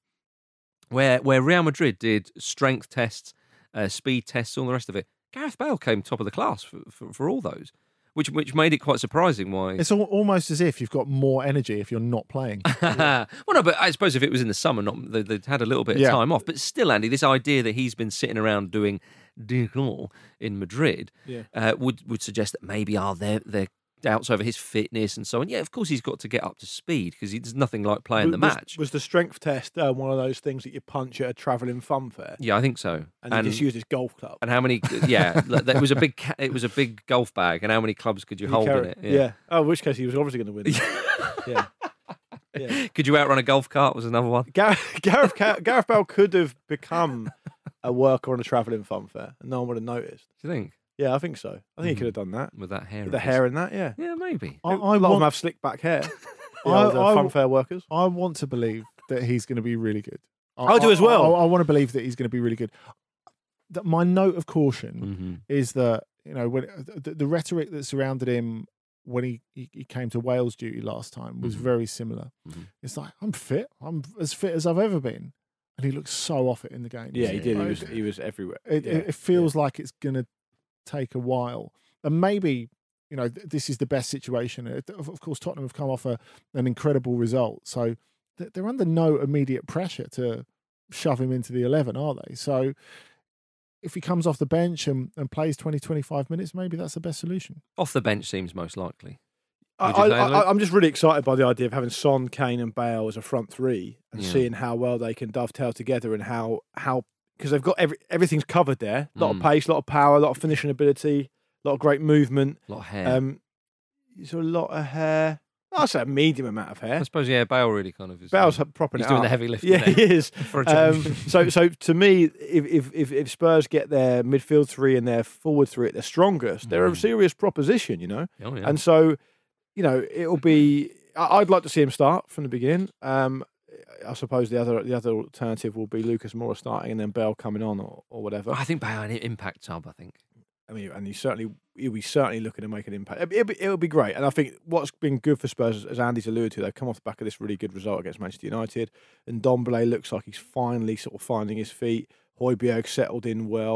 where where Real Madrid did strength tests, uh, speed tests, all the rest of it. Gareth Bale came top of the class for, for, for all those, which which made it quite surprising. Why? It's al- almost as if you've got more energy if you're not playing. well, no, but I suppose if it was in the summer, not they, they'd had a little bit of Yeah. time off. But still, Andy, this idea that he's been sitting around doing décor in Madrid Yeah. uh, would would suggest that maybe are there there doubts over his fitness and so on. Yeah, of course he's got to get up to speed because there's nothing like playing the was, match. Was the strength test uh, one of those things that you punch at a travelling fun fair? Yeah, I think so. And, he just used his golf club. and how many? Yeah, like, it was a big ca- it was a big golf bag, and how many clubs could you He hold in carried- it? Yeah. Oh, in which case he was obviously going to win. yeah. Yeah. Could you outrun a golf cart? Was another one. Gareth, Gareth, Gareth Bale could have become a worker on a travelling fun fair, and no one would have noticed. Do you think Yeah, I think so. I think he could have done that. with that hair? With the of his? hair in that, yeah. Yeah, maybe. I, A I lot of them want, have slick back hair. The I- old, uh, I- fun fair workers. I want to believe that he's going to be really good. I do as well. I, I want to believe that he's going to be really good. That my note of caution Mhm. is that you know when the, the rhetoric that surrounded him when he, he, he came to Wales duty last time was Mhm. very similar. Mhm. It's like I'm fit. I'm as fit as I've ever been, and he looks so off it in the game. Yeah, he did. He Like, was, he was everywhere. It, yeah. it, it feels like it's going to take a while, and maybe you know th- this is the best situation. It- Of, of course, Tottenham have come off a, an incredible result, so th- they're under no immediate pressure to shove him into the eleven, are they? So if he comes off the bench and, and plays twenty, twenty-five minutes, maybe that's the best solution. Off the bench seems most likely. I, Would you say, I, Luke? I, I'm just really excited by the idea of having Son, Kane, and Bale as a front three, and Yeah. seeing how well they can dovetail together, and how how because they've got every everything's covered there. A lot Mm. of pace, a lot of power, a lot of finishing ability, a lot of great movement. A lot of hair. Um, so a lot of hair. I'd say a medium amount of hair. I suppose, yeah, Bale really kind of is. Bale's uh, propping he's it doing up. the heavy lifting Yeah, there. he is. For a Um, change. so, so to me, if, if if if Spurs get their midfield three and their forward three at their strongest, they're a Mm. serious proposition, you know. Oh, yeah. And so, you know, it'll be. I- I'd like to see him start from the beginning. Um, I suppose the other the other alternative will be Lucas Moura starting and then Bell coming on or, or whatever. I think Bale an impact sub. I think. I mean, and he's certainly he'll be certainly looking to make an impact. It'll be, it'll be great, and I think what's been good for Spurs, as Andy's alluded to, they've come off the back of this really good result against Manchester United, and Ndombele looks like he's finally sort of finding his feet. Højbjerg settled in well.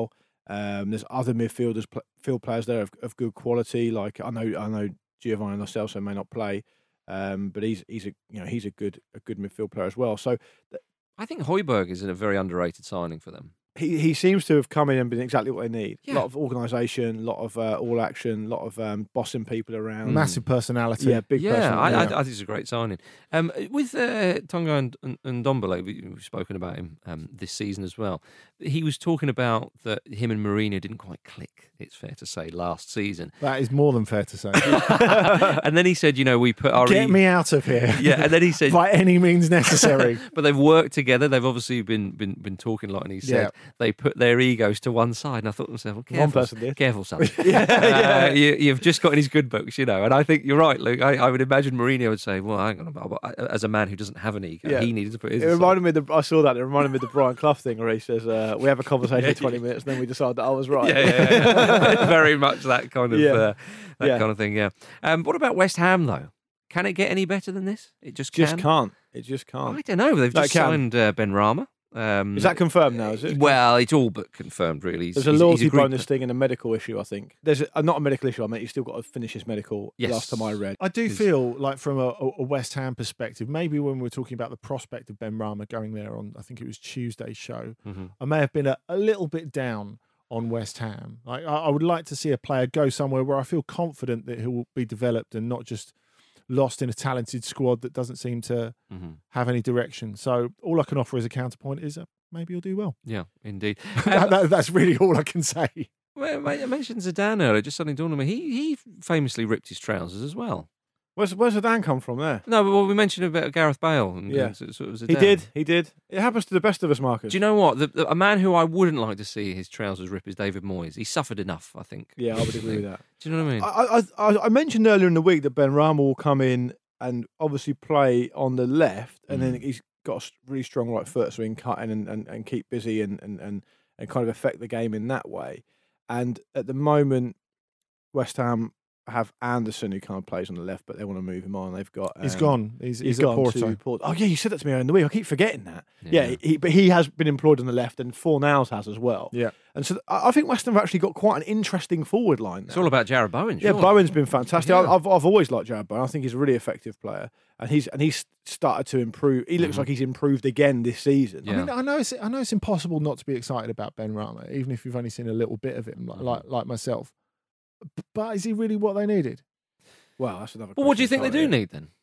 Um, there's other midfielders, pl- field players there of, of good quality. Like I know, I know Giovanni Lo Celso may not play, um, but he's he's a you know he's a good a good midfield player as well. So th- I think Højbjerg is a very underrated signing for them. he he seems to have come in and been exactly what they need. Yeah. A lot of organisation, a lot of uh, all action, a lot of um, bossing people around. Massive personality. Yeah, big Yeah, personality. I, I, yeah. I think it's a great signing. Um, with uh, Tonga and, and, and Ndombele, we- we've spoken about him um, this season as well. He was talking about that him and Mourinho didn't quite click, it's fair to say, last season. That is more than fair to say. And then he said, you know, we put our... Get e- me out of here. Yeah, and then he said... By any means necessary. But they've worked together. They've obviously been been, been talking a lot, and he said Yeah. they put their egos to one side. And I thought to myself, well, careful, One person did. careful, son. Yeah, yeah. Uh, you, you've just got in his good books, you know. And I think you're right, Luke. I, I would imagine Mourinho would say, well, hang on, about, as a man who doesn't have an ego, Yeah. he needed to put his. It reminded me. Of the, I saw that. It reminded me of the Brian Clough thing where he says, uh, "We have a conversation for twenty minutes, and then we decide that I was right." Yeah, yeah, yeah. Very much that kind of Yeah. uh, that Yeah. kind of thing. Yeah. Um, what about West Ham though? Can it get any better than this? It just Just can? can't. It just can't. I don't know. They've No, it just can. signed uh, Ben Rama. Um, Is that confirmed now? Is it? Well, it's all but confirmed, really. He's, There's a he's- loyalty he's agreed- bonus thing and a medical issue. I think there's a, uh, not a medical issue. I mean, he's still got to finish his medical. Yes. Last time I read, I do feel like from a, a West Ham perspective, maybe when we were talking about the prospect of Ben Rama going there on, I think it was Tuesday's show, Mhm. I may have been a, a little bit down on West Ham. Like I, I would like to see a player go somewhere where I feel confident that he will be developed and not just lost in a talented squad that doesn't seem to Mhm. have any direction. So all I can offer as a counterpoint is uh, maybe he'll do well. Yeah, indeed. that, that, that's really all I can say. Well, mate, I mentioned Zidane earlier. Just suddenly dawned on me. He he famously ripped his trousers as well. where's where's the Dan come from there? No, but well, we mentioned about Gareth Bale. And, Yeah. and sort of He Zidane. did. He did. It happens to the best of us, Marcus. Do you know what? The, the, a man who I wouldn't like to see his trousers rip is David Moyes. He suffered enough, I think. Yeah, I would agree with that. Do you know what I mean? I, I, I, I mentioned earlier in the week that Ben Rama will come in and obviously play on the left, and then he's got a s- really strong right foot, so he can cut in and, and, and keep busy and, and, and, and kind of affect the game in that way. And at the moment, West Ham have Anderson, who kind of plays on the left, but they want to move him on. They've got He's um, gone. He's, he's, at gone Porto. to Porto. Oh yeah, you said that to me earlier in the week. I keep forgetting that. Yeah, Yeah. he, but he has been employed on the left, and Fornals has as well. Yeah. And so I I think West Ham have actually got quite an interesting forward line. It's now. all about Jared Bowen. Yeah, surely. Bowen's been fantastic. Yeah. I I've I've always liked Jared Bowen. I think he's a really effective player, and he's and he's started to improve. He looks Mhm. like he's improved again this season. Yeah. I mean, I know it's I know it's impossible not to be excited about Ben Rama, even if you've only seen a little bit of him, like like, like myself. B- But is he really what they needed? Well, that's another. Well, what do you question think they do entirely. need then?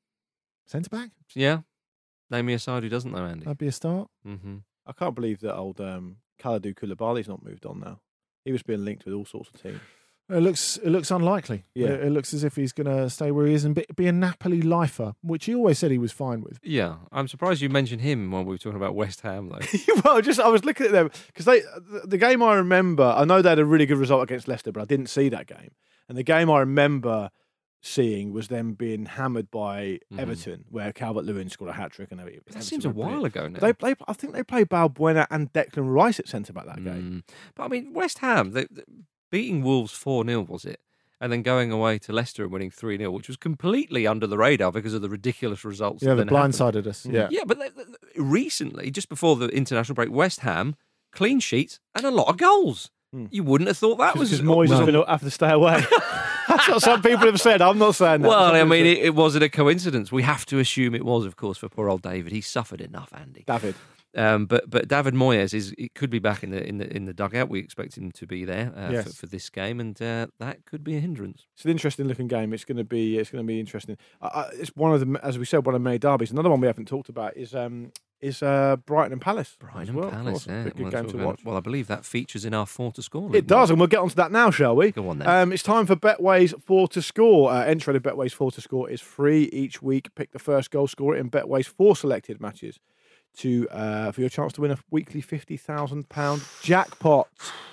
Centre back? Yeah. Name me a side who doesn't know Andy. That'd be a start. Mm-hmm. I can't believe that old um, Kalidou Koulibaly's not moved on now. He was being linked with all sorts of teams. It looks it looks unlikely. Yeah. It, it looks as if he's going to stay where he is and be, be a Napoli lifer, which he always said he was fine with. Yeah, I'm surprised you mentioned him when we were talking about West Ham, though. Well, just I was looking at them because they the, the game I remember. I know they had a really good result against Leicester, but I didn't see that game. And the game I remember seeing was them being hammered by Mhm. Everton, where Calvert Lewin scored a hat trick and everything. That seems a while ago now. They play. I think they played Balbuena and Declan Rice at centre back that game. Mm. But I mean, West Ham, they, they- beating Wolves four nil, was it? And then going away to Leicester and winning three nil, which was completely under the radar because of the ridiculous results. Yeah, that they then happened. blindsided us. Yeah. Yeah, but they, they- recently, just before the international break, West Ham, clean sheets and a lot of goals. Hmm. You wouldn't have thought that was... Because Moyes has was been have to stay away. That's what some people have said. I'm not saying that. Well, Some I people mean, have it, it wasn't a coincidence. We have to assume it was, of course, for poor old David. He suffered enough, Andy. said- David. Um, but but David Moyes is it could be back in the in the in the dugout. We expect him to be there uh, Yes. for, for this game, and uh, that could be a hindrance. It's an interesting looking game. It's going to be. It's going to be interesting. Uh, uh, it's one of the, as we said, one of the many derbies. Another one we haven't talked about is um is uh, Brighton and Palace. Brighton as and well, of Palace, course. yeah. Good, good Well, game that's to what we're watch. gonna- Well, I believe that features in our four to score. It Luke. does, and we'll get onto that now, shall we? Go on then. Um, it's time for Betway's four to score. Uh, entry to Betway's four to score is free each week. Pick the first goal scorer in Betway's four selected matches to uh, for your chance to win a weekly fifty thousand pound jackpot.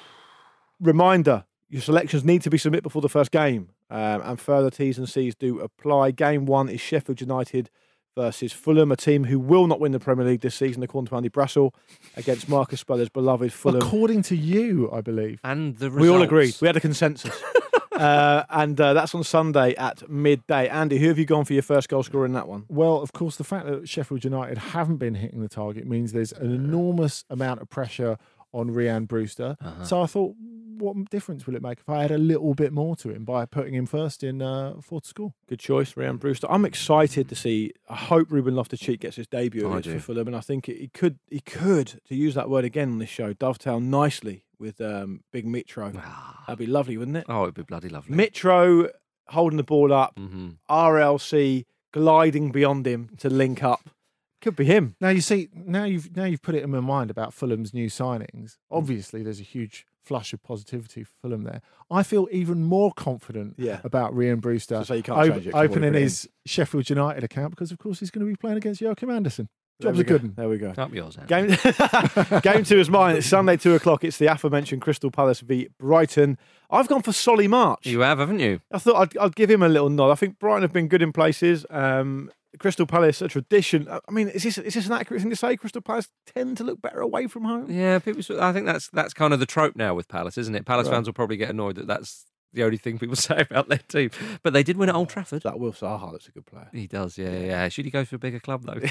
Reminder: your selections need to be submitted before the first game, um, and further T's and C's do apply. Game one is Sheffield United versus Fulham, a team who will not win the Premier League this season, according to Andy Brassel, against Marcus Speller's beloved Fulham. According to you, I believe. and the We all results. agreed. We had a consensus. uh, and uh, that's on Sunday at midday. Andy, who have you gone for your first goal scorer in that one? Well, of course, the fact that Sheffield United haven't been hitting the target means there's an enormous amount of pressure on Rhian Brewster. Uh-huh. So I thought, what difference will it make if I add a little bit more to him by putting him first in uh, four to score? Good choice, Rhian Brewster. I'm excited to see. I hope Ruben Loftus-Cheek gets his debut I against do. for Fulham, and I think he could, he could, to use that word again on this show, dovetail nicely with um, Big Mitro. That'd be lovely, wouldn't it? Oh, it'd be bloody lovely. Mitro holding the ball up, Mm-hmm. R L C gliding beyond him to link up. Could be him. Now you see, now you've now you've put it in my mind about Fulham's new signings. Obviously, there's a huge flush of positivity for Fulham there. I feel even more confident Yeah. about Rhian Brewster So you can't op- change it 'cause you've opening already put it his Sheffield United account because, of course, he's going to be playing against Joachim Andersen. There Job's we a good go. one. There we go. Up yours, Andy. Game, game two is mine. It's Sunday, two o'clock. It's the aforementioned Crystal Palace v Brighton. I've gone for Solly March. You have, haven't you? I thought I'd, I'd give him a little nod. I think Brighton have been good in places. Um, Crystal Palace, a tradition. I mean, is this is this an accurate thing to say? Crystal Palace tend to look better away from home. Yeah, people. I think that's that's kind of the trope now with Palace, isn't it? Palace Right. fans will probably get annoyed that that's the only thing people say about their team. But they did win at Old Trafford. That Will Zaha, that's a good player. He does, yeah, yeah. Should he go for a bigger club though?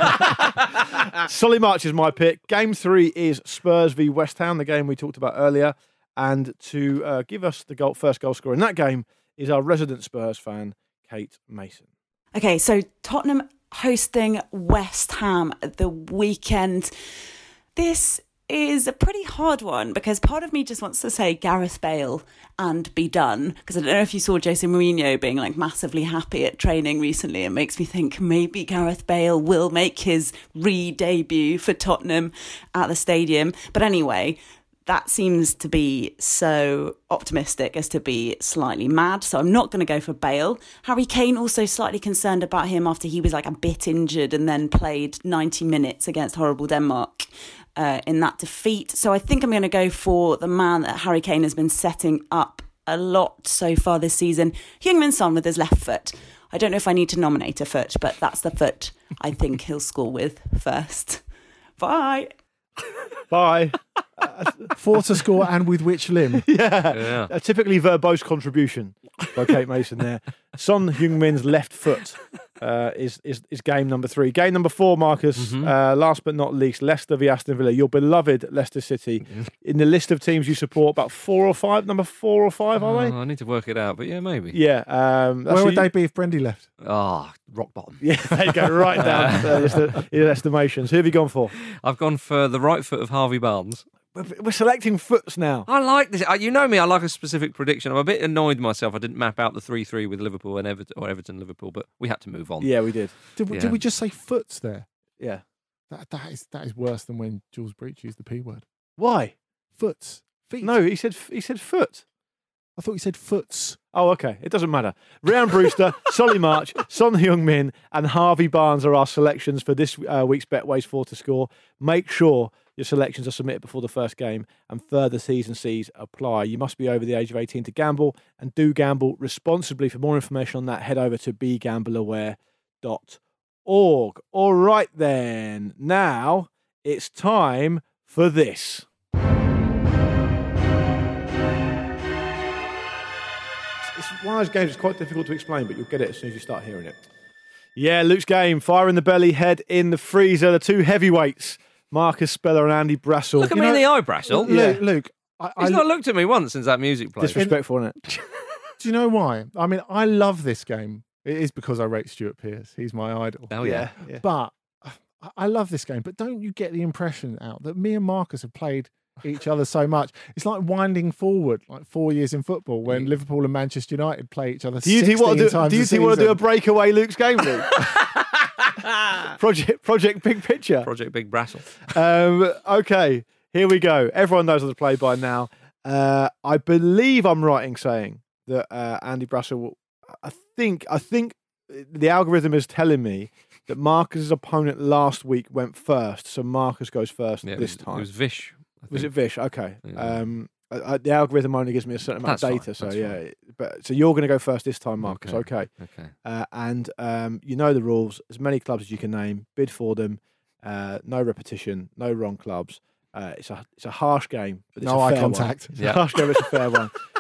Solly March is my pick. Game three is Spurs v West Ham, the game we talked about earlier. And to uh, give us the goal, first goal scorer in that game is our resident Spurs fan, Kate Mason. Okay, so Tottenham hosting West Ham at the weekend. This is a pretty hard one because part of me just wants to say Gareth Bale and be done. Because I don't know if you saw Jose Mourinho being like massively happy at training recently. It makes me think maybe Gareth Bale will make his re-debut for Tottenham at the stadium. But anyway, that seems to be so optimistic as to be slightly mad. So I'm not going to go for Bale. Harry Kane also slightly concerned about him after he was like a bit injured and then played ninety minutes against horrible Denmark uh, in that defeat. So I think I'm going to go for the man that Harry Kane has been setting up a lot so far this season, Heung-min Son with his left foot. I don't know if I need to nominate a foot, but that's the foot I think he'll score with first. Bye. Bye. Four to score and with which limb? Yeah. Yeah. A typically verbose contribution by Kate Mason there. Son Heung-min's left foot uh, is, is is game number three. Game number four, Marcus, Mhm. uh, last but not least, Leicester v Aston Villa. Your beloved Leicester City. In the list of teams you support, about four or five, number four or five, are they? Oh, I need to work it out, but yeah, maybe. Yeah. Um, that's Where would who- they be if Brendy left? Ah, rock bottom. Yeah, there you go, right down uh, your esti- your estimations. Who have you gone for? I've gone for the right foot of Harvey Barnes. We're we're selecting foots now. I like this. Uh, You know me, I like a specific prediction. I'm a bit annoyed myself. I didn't map out the three three with Liverpool and Everton, or Everton Liverpool, but we had to move on. Yeah, we did. Did we, Yeah. did we just say foots there? Yeah. That that is that is worse than when Jules Breach used the P word. Why? Foots. Feet. No, he said he said foot. I thought you said foots. Oh, okay. It doesn't matter. Rhian Brewster, Solly March, Son Heung-min, and Harvey Barnes are our selections for this uh, week's Betways four to score. Make sure your selections are submitted before the first game, and further T's and C's apply. You must be over the age of eighteen to gamble, and do gamble responsibly. For more information on that, head over to be gamble aware dot org. All right, then. Now it's time for this. It's one of those games that's quite difficult to explain, but you'll get it as soon as you start hearing it. Yeah, Luke's game. Fire in the belly, head in the freezer. The two heavyweights, Marcus Speller and Andy Brassel. Look at me in the eye, Brassel. Luke, Luke I, He's I, not looked at me once since that music played. Disrespectful, isn't it? do you know why? I mean, I love this game. It is because I rate Stuart Pearce. He's my idol. Oh, yeah. yeah. But I- I love this game. But don't you get the impression out that me and Marcus have played each other so much? It's like winding forward, like four years in football when Liverpool and Manchester United play each other. Do you, do you want to do, times do, you, a do you want to do a season. breakaway Luke's game, Luke? Project Project Big Picture. Project Big Brassel. Um, okay, here we go. Everyone knows how to play by now. Uh, I believe I'm right in saying that uh, Andy Brassel will, I think I think the algorithm is telling me that Marcus's opponent last week went first, so Marcus goes first Yeah, it this was, time. It was Vish. I Was think. it Vish? Okay. Yeah. Um, I, I, the algorithm only gives me a certain amount That's of data, fine, so that's yeah. fine. But so you're going to go first this time, Marcus. Okay, Okay. okay. Uh, and um, you know the rules. As many clubs as you can name. Bid for them. Uh, no repetition. No wrong clubs. Uh, it's a it's a harsh game. But it's No a eye fair one. contact. It's Yeah. a harsh game. It's a fair one.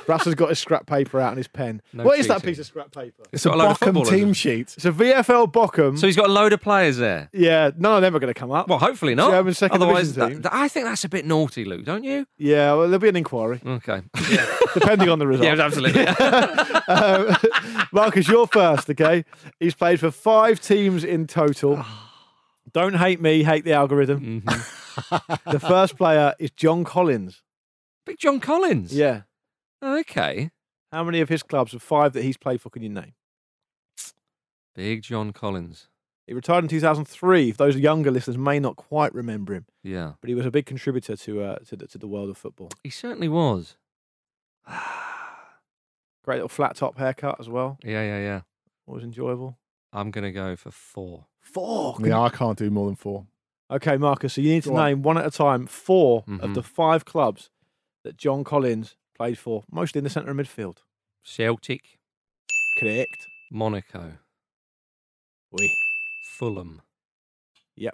Russell's got his scrap paper out and his pen. No what is that cheating. piece of scrap paper? It's, It's a got a load of Bochum footballers. team sheet. It's a V F L Bochum. So he's got a load of players there. yeah, none of them are going to come up. Well, hopefully not. German second Otherwise, division team. that- I think that's a bit naughty, Luke, don't you? Yeah, well, there'll be an inquiry, Okay. depending on the result. yeah, absolutely. um, Marcus, you're first, okay? He's played for five teams in total. Don't hate me, hate the algorithm. Mhm. The first player is John Collins. Big John Collins. Yeah. Okay. How many of his clubs of five that he's played for can you name? Big John Collins. He retired in two thousand three. If those younger listeners may not quite remember him, Yeah. but he was a big contributor to uh, to, the, to the world of football. He certainly was. Great little flat top haircut as well. Yeah, yeah, yeah. Always enjoyable. I'm going to go for four. Four. Can Yeah, I can't do more than four. Okay, Marcus, so you need to Go on. name one at a time four Mhm. of the five clubs that John Collins played for, mostly in the centre of midfield. Celtic, Correct. Monaco, Oui. Fulham, Yep.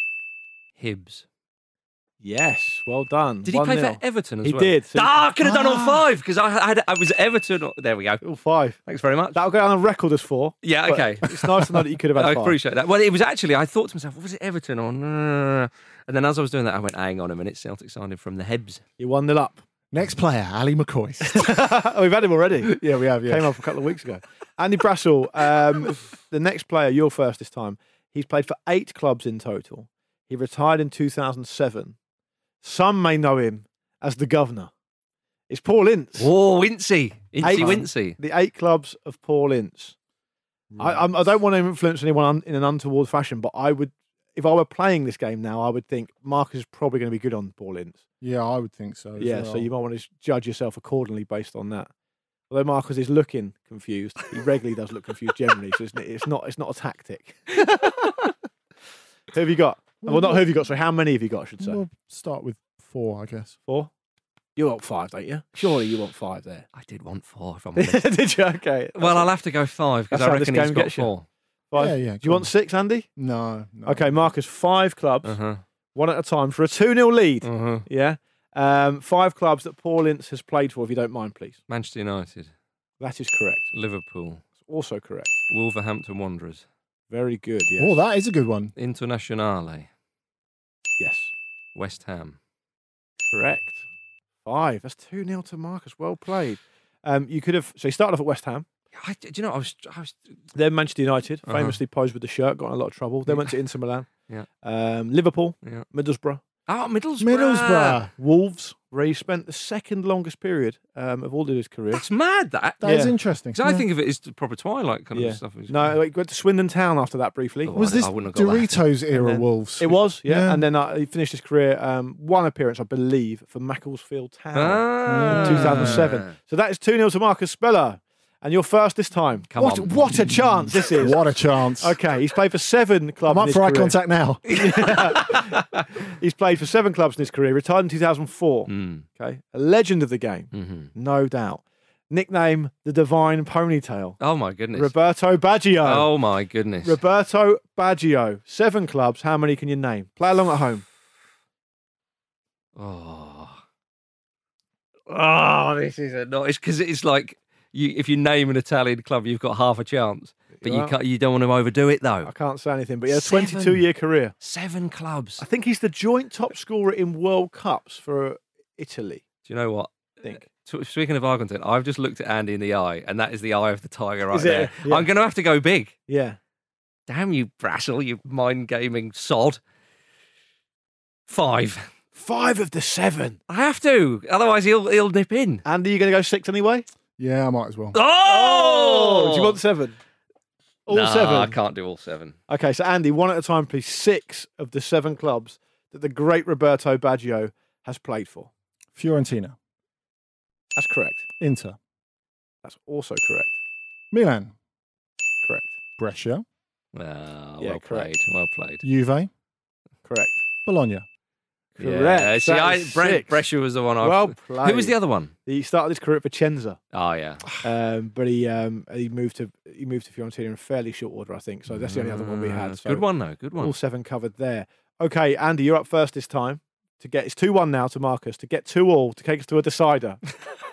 Hibs. Yes, well done. Did he one play nil. for Everton as He well? did. So Ah, I could have done all Ah. five because I had I was Everton. There we go. all five. Thanks very much. That'll go down on record as four. Yeah, but okay. It's nice to know that you could have had I five. appreciate that. Well, it was actually, I thought to myself, what was it, Everton or no? And then as I was doing that, I went, hang on a minute, Celtic signed him from the Hibs. You're one nil up. Next player, Ali McCoy. Oh, we've had him already. yeah, we have. Yeah. Came up a couple of weeks ago. Andy Brassel, um, the next player, you're first this time. He's played for eight clubs in total. He retired in two thousand seven. Some may know him as the governor. It's Paul Ince. Oh, Wincy. Incy Eight- Wincy. The eight clubs of Paul Ince. I, I'm, I don't want to influence anyone un, in an untoward fashion, but I would, if I were playing this game now, I would think Marcus is probably going to be good on Paul Ince. Yeah, I would think so. as Yeah, well. so you might want to judge yourself accordingly based on that. Although Marcus is looking confused, he regularly does look confused generally, so it's, it's not it's not a tactic. Who have you got? Well, not who have you got. So how many have you got? I should say We'll start with four, I guess. four. You want five, don't you? Surely you want five there. I did want four, if I'm honest. Did you? Okay. Well, I'll have to go five because That's I how this reckon he's game got gets you. four. Five. Yeah, yeah. Do you want six, Andy? No. no. Okay, Marcus. Five clubs, Uh-huh. one at a time for a two nil lead. Uh-huh. Yeah. Um, five clubs that Paul Ince has played for, if you don't mind, please. Manchester United, That is correct. Liverpool, It's also correct. Wolverhampton Wanderers, Very good. Yes. Oh, that is a good one. Internazionale, Yes. West Ham. Correct. Five. That's two nil to Marcus. Well played. Um, you could have. So he started off at West Ham, I, do you know, I was, I was then Manchester United, Uh-huh. famously posed with the shirt, got in a lot of trouble. Then went to Inter Milan, yeah. um, Liverpool, Yeah. Middlesbrough, Oh, Middlesbrough. Middlesbrough. Wolves, where he spent the second longest period um, of all of his career. That's mad, that. That is Yeah. interesting. Because I Yeah. think of it as the proper Twilight kind Yeah. of stuff. No, he went to Swindon Town after that briefly. Oh, Was I- this I wouldn't have got that. Doritos era And then- Wolves? It was, yeah. Yeah. And then uh, he finished his career, um, one appearance, I believe, for Macclesfield Town Ah. in two thousand seven. So that is two nil to Marcus Speller. And you're first this time. Come what, on. what a chance this is. What a chance. Okay, he's played for seven clubs. I'm in up his for eye career. contact now. He's played for seven clubs in his career, retired in two thousand four. Mm. Okay, a legend of the game, hmm no doubt. Nickname the Divine Ponytail. Oh, my goodness. Roberto Baggio. Oh, my goodness. Roberto Baggio. Seven clubs. How many can you name? Play along at home. Oh. Oh, this is a no. It's because it's like you. If you name an Italian club, you've got half a chance, but you Well, can't. You don't want to overdo it though. I can't say anything, but he had a Seven. twenty-two year career. Seven clubs. I think he's the joint top scorer in World Cups for Italy. Do you know what? I think. So, speaking of eye contact, I've just looked at Andy in the eye, and that is the eye of the tiger right Is it? there. Yeah. I'm going to have to go big. Yeah. Damn you, Brassel, you mind gaming sod. Five. Five of the seven. I have to, otherwise he'll he'll nip in. Andy, you going to go six anyway? Yeah, I might as well. Oh! Do you want seven? All Nah, seven? I can't do all seven. Okay, so Andy, one at a time, please. Six of the seven clubs that the great Roberto Baggio has played for. Fiorentina, That's correct. Inter, That's also correct. Milan, Correct. Brescia, Ah, Yeah, well correct. played. Well played. Juve, Correct. Bologna. Correct. Yeah, see, That I, is Bre- six. Brescia was the one I. Well Who was played. the other one? He started his career at Vicenza, Oh yeah. um, but he um, he moved to he moved to Fiorentina in fairly short order, I think. So that's the only other one we Uh, had. So Good one though. Good one. all seven covered there. Okay, Andy, you're up first this time. To get it's two one now to Marcus. To get two all to take us to a decider.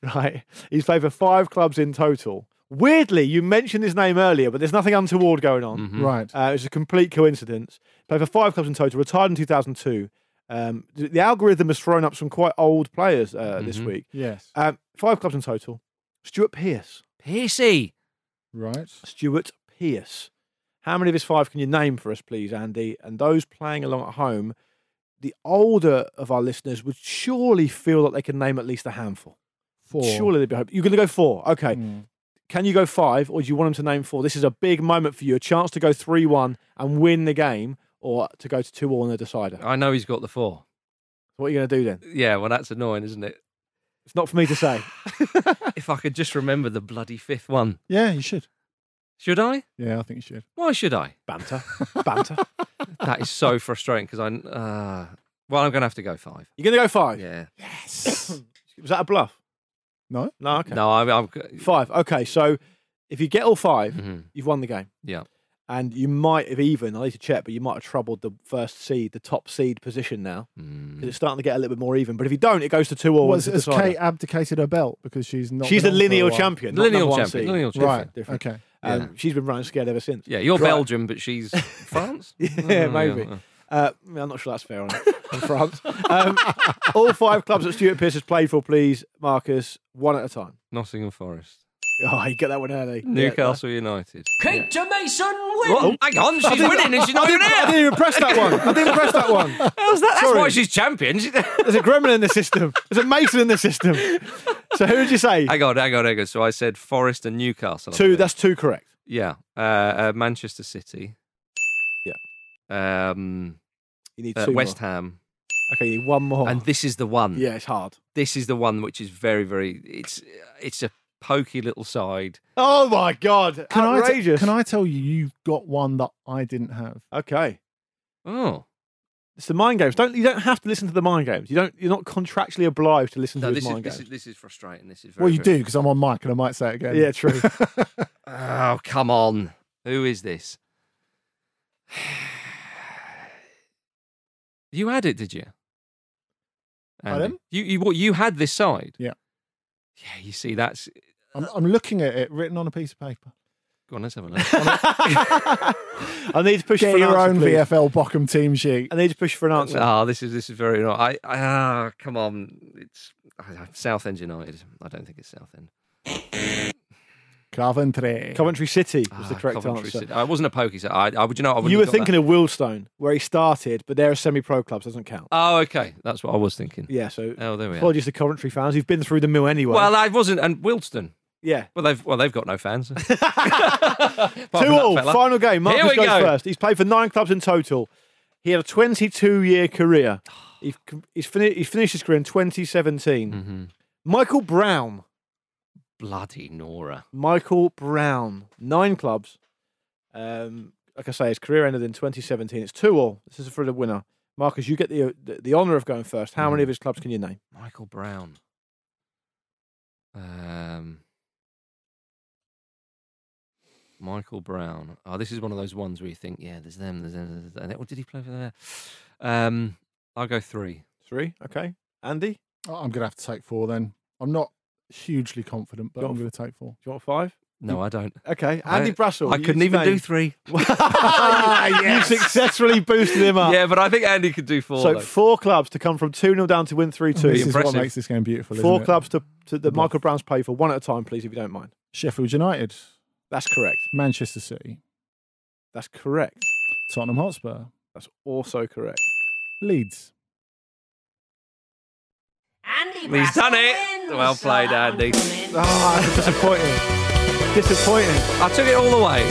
right? He's played for five clubs in total. Weirdly, you mentioned his name earlier, but there's nothing untoward going on. Mhm. Right. Uh, it's a complete coincidence. Played for five clubs in total, retired in two thousand two. Um, the, the algorithm has thrown up some quite old players uh, this Mhm. week. Yes. Um, five clubs in total. Stuart Pearce. Piercy. Right. Stuart Pearce. How many of his five can you name for us, please, Andy? And those playing along at home, the older of our listeners would surely feel that they can name at least a handful. Four. Surely they'd be hoping. You're going to go four. Okay. Mm. Can you go five, or do you want them to name four? This is a big moment for you, a chance to go three one and win the game, or to go to two all in the decider. I know he's got the four. What are you going to do then? Yeah, well, that's annoying, isn't it? It's not for me to say. If I could just remember the bloody fifth one. Yeah, you should. Should I? Yeah, I think you should. Why should I? Banter. Banter. That is so frustrating because I. Uh, well, I'm going to have to go five. You're going to go five? Yeah. Yes. Was that a bluff? No. No, okay. No, I, I'm. Five. Okay, so if you get all five, Mhm. you've won the game. Yeah. And you might have even, I need to check, but you might have troubled the first seed, the top seed position now. Mm. Because it's starting to get a little bit more even. But if you don't, it goes to two all. Was, and has it's a decider. Kate abdicated her belt because she's not? She's been a on for a lineal while? champion. not Lineal number one champion, seed. lineal Different, Right. different. Okay. Um, Yeah. She's been running scared ever since. Yeah, you're Right. Belgium, but she's France. Yeah, Oh, maybe. yeah. Uh, I'm not sure that's fair on, on France. Um, all five clubs that Stuart Pearce has played for, please, Marcus, one at a time. Nottingham Forest. Oh, you get that one early. Newcastle United. Kate Mason wins. What? Hang on, she's winning and she's not I even didn't, I here. didn't even press that one. I didn't press that one. How's that? That's Sorry. why she's champion. She- There's a gremlin in the system. There's a Mason in the system. So who did you say? hang on, hang on, hang on. So I said Forest and Newcastle. I Two. believe. That's two correct. Yeah. Uh, uh, Manchester City. Yeah. Um, You need uh, two West more. Ham. Okay, you need one more. And this is the one. yeah, it's hard. This is the one which is very, very. It's it's a pokey little side. Oh my God! Can I, t- Outrageous. can I tell you, you've got one that I didn't have. Okay. Oh It's the mind games. Don't you don't have to listen to the mind games. You don't. You're not contractually obliged to listen no, to this his is, mind this games. is this is frustrating. This is very, Well, you very- do because I'm on mic and I might say it again. Yeah, true. Oh come on! Who is this? You had it, did you? Andy? Pardon? You you what? You had this side. Yeah. Yeah. You see, that's. I'm, I'm looking at it written on a piece of paper. Go on, let's have a look. I need to push Get for an your answer, own please. V F L Bochum team sheet. I need to push for an answer. Oh, this is this is very. I I ah, come on. It's Southend United. I don't think it's Southend. Coventry. Coventry City was the Ah, correct Coventry answer. City. I wasn't a pokey. So I, I would you know. I wouldn't You were have got thinking that. of Willstone, where he started, but they're a semi-pro club, so it doesn't count. Oh, okay. That's what I was thinking. Yeah, so Oh, there we are. apologies to Coventry fans who've been through the mill anyway. Well, I wasn't, and Wilston. yeah. Well, they've well they've got no fans. Two all, final game. Marcus Here we goes go. first. He's played for nine clubs in total. He had a twenty-two year career. He's, he's, fini- he finished his career in twenty seventeen. Mm-hmm. Michael Brown. Bloody Nora. Michael Brown. Nine clubs. Um, like I say, his career ended in twenty seventeen. It's two all. This is for the winner. Marcus, you get the the, the honour of going first. How Mm. many of his clubs can you name? Michael Brown. Um, Michael Brown. Oh, this is one of those ones where you think, yeah, there's them, there's them. There's them. What did he play for there? Um, I'll go three. Three. Okay. Andy, do Oh, I'm going to have to take four then. I'm not hugely confident, but Go I'm on. going to take four. you want five? No, I don't. Okay. I- Andy Brassel. I you couldn't even do name- three. You successfully boosted him up. Yeah, but I think Andy could do four. So though. four clubs to come from two nil down to win three two. This is impressive. what makes this game beautiful. Four isn't it? clubs to, to that Well- Michael Brown's play for, one at a time, please, if you don't mind. Sheffield United, That's correct. Manchester City, That's correct. Tottenham Hotspur, That's also correct. Leeds. Andy He's done it. wins. Well played, Andy. Ah, that's disappointing. Disappointing. I took it all the way.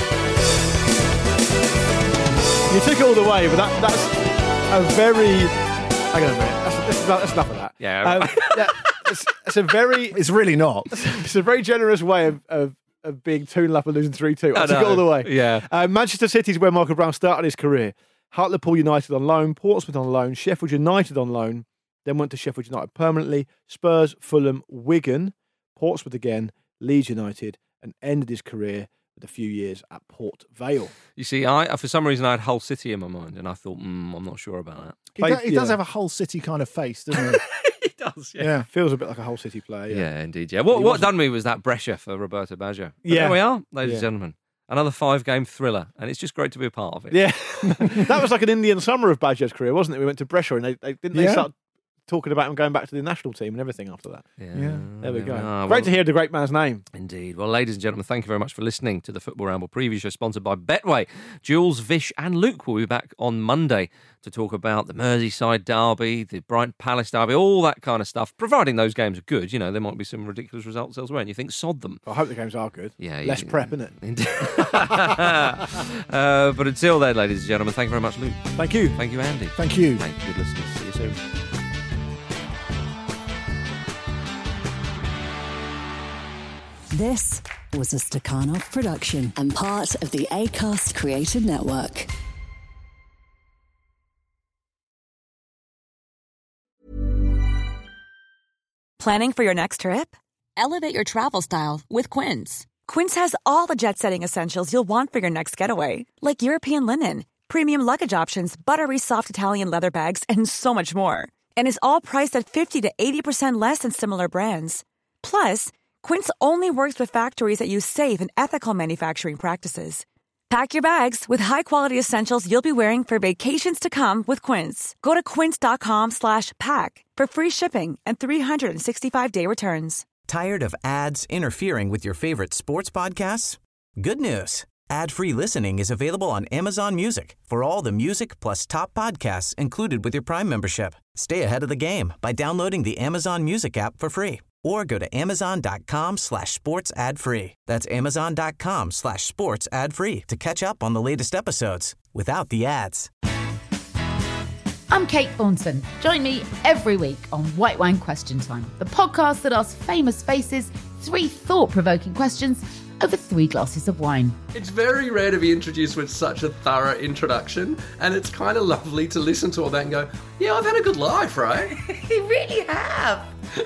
You took it all the way, but that, that's a very. Hang on a minute. That's, that's, enough, that's enough of that. Yeah. Um, that, it's, it's a very. It's really not. It's a very generous way of, of, of being two nil up and losing three two. I, I took it know. all the way. Yeah. Uh, Manchester City is where Michael Brown started his career. Hartlepool United on loan, Portsmouth on loan, Sheffield United on loan, then went to Sheffield United permanently, Spurs, Fulham, Wigan, Portsmouth again, Leeds United, and ended his career with a few years at Port Vale. You see, I for some reason I had Hull City in my mind, and I thought, mm, I'm not sure about that. He, Played- do- he does yeah. have a whole city kind of face, doesn't he? he does, yeah. Yeah, feels a bit like a whole City player. Yeah, Yeah, indeed, yeah. What He what wasn't- done me was that Brescia for Roberto Baggio. But Yeah. there we are, ladies Yeah. and gentlemen. Another five-game thriller, and it's just great to be a part of it. Yeah, that was like an Indian summer of Baggio's career, wasn't it? We went to Brescia, and they, they didn't they Yeah. start talking about him going back to the national team and everything after that. Yeah, There we go. are. Great Well- to hear the great man's name. Indeed. Well, ladies and gentlemen, thank you very much for listening to the Football Ramble preview show sponsored by Betway. Jules, Vish and Luke will be back on Monday to talk about the Merseyside derby, the Brighton Palace derby, all that kind of stuff, providing those games are good. You know, there might be some ridiculous results elsewhere, and you think, sod them. I hope the games are good. Yeah, Less you- prep, innit? Indeed. uh, but until then, ladies and gentlemen, thank you very much, Luke. Thank you. Thank you, Andy. Thank you. Thank you, good listeners. See you soon. This was a Stakhanov production and part of the Acast Creative Network. Planning for your next trip? Elevate your travel style with Quince. Quince has all the jet-setting essentials you'll want for your next getaway, like European linen, premium luggage options, buttery soft Italian leather bags, and so much more. And is all priced at fifty to eighty percent less than similar brands. Plus, Quince only works with factories that use safe and ethical manufacturing practices. Pack your bags with high-quality essentials you'll be wearing for vacations to come with Quince. Go to quince.com slash pack for free shipping and three sixty-five day returns. Tired of ads interfering with your favorite sports podcasts? Good news. Ad-free listening is available on Amazon Music for all the music plus top podcasts included with your Prime membership. Stay ahead of the game by downloading the Amazon Music app for free or go to amazon.com slash sports ad free. That's amazon.com slash sports ad free to catch up on the latest episodes without the ads. I'm Kate Thornton. Join me every week on White Wine Question Time, the podcast that asks famous faces three thought-provoking questions over three glasses of wine. It's very rare to be introduced with such a thorough introduction, and it's kind of lovely to listen to all that and go, yeah, I've had a good life, right? You really have.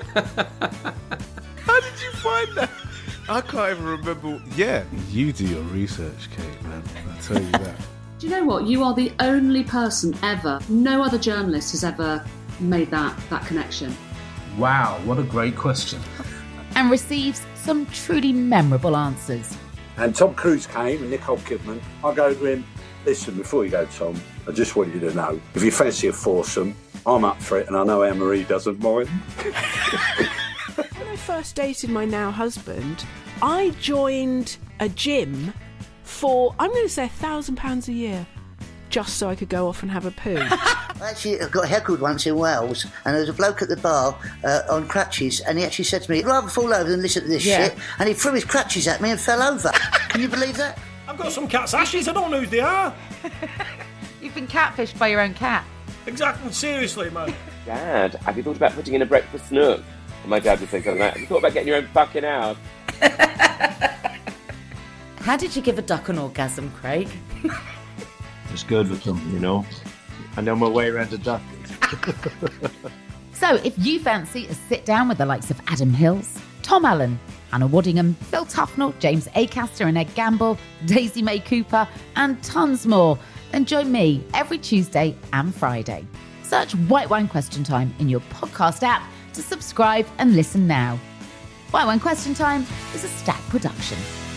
How did you find that? I can't even remember. Yeah, you do your research, Kate, man. I'll tell you that. Do you know what? You are the only person ever, no other journalist has ever made that, that connection. Wow, what a great question. And receives some truly memorable answers. And Tom Cruise came and Nicole Kidman. I go to him, listen, before you go, Tom, I just want you to know, if you fancy a foursome, I'm up for it and I know Anne-Marie doesn't mind. When I first dated my now husband, I joined a gym for, I'm going to say, a thousand pounds a year, just so I could go off and have a poo. Actually, I got heckled once in Wales, and there was a bloke at the bar uh, on crutches, and he actually said to me, I'd rather fall over than listen to this Yeah. shit, and he threw his crutches at me and fell over. Can you believe that? I've got some cat's ashes, I don't know who they are. You've been catfished by your own cat. Exactly, seriously, man. Dad, have you thought about putting in a breakfast nook? And my dad would say something like, have you thought about getting your own fucking house? How did you give a duck an orgasm, Craig? It's good with them, you know. I know my way around a duck. So if you fancy a sit down with the likes of Adam Hills, Tom Allen, Hannah Waddingham, Phil Tufnell, James Acaster and Ed Gamble, Daisy May Cooper, and tons more, then join me every Tuesday and Friday. Search White Wine Question Time in your podcast app to subscribe and listen now. White Wine Question Time is a Stack production.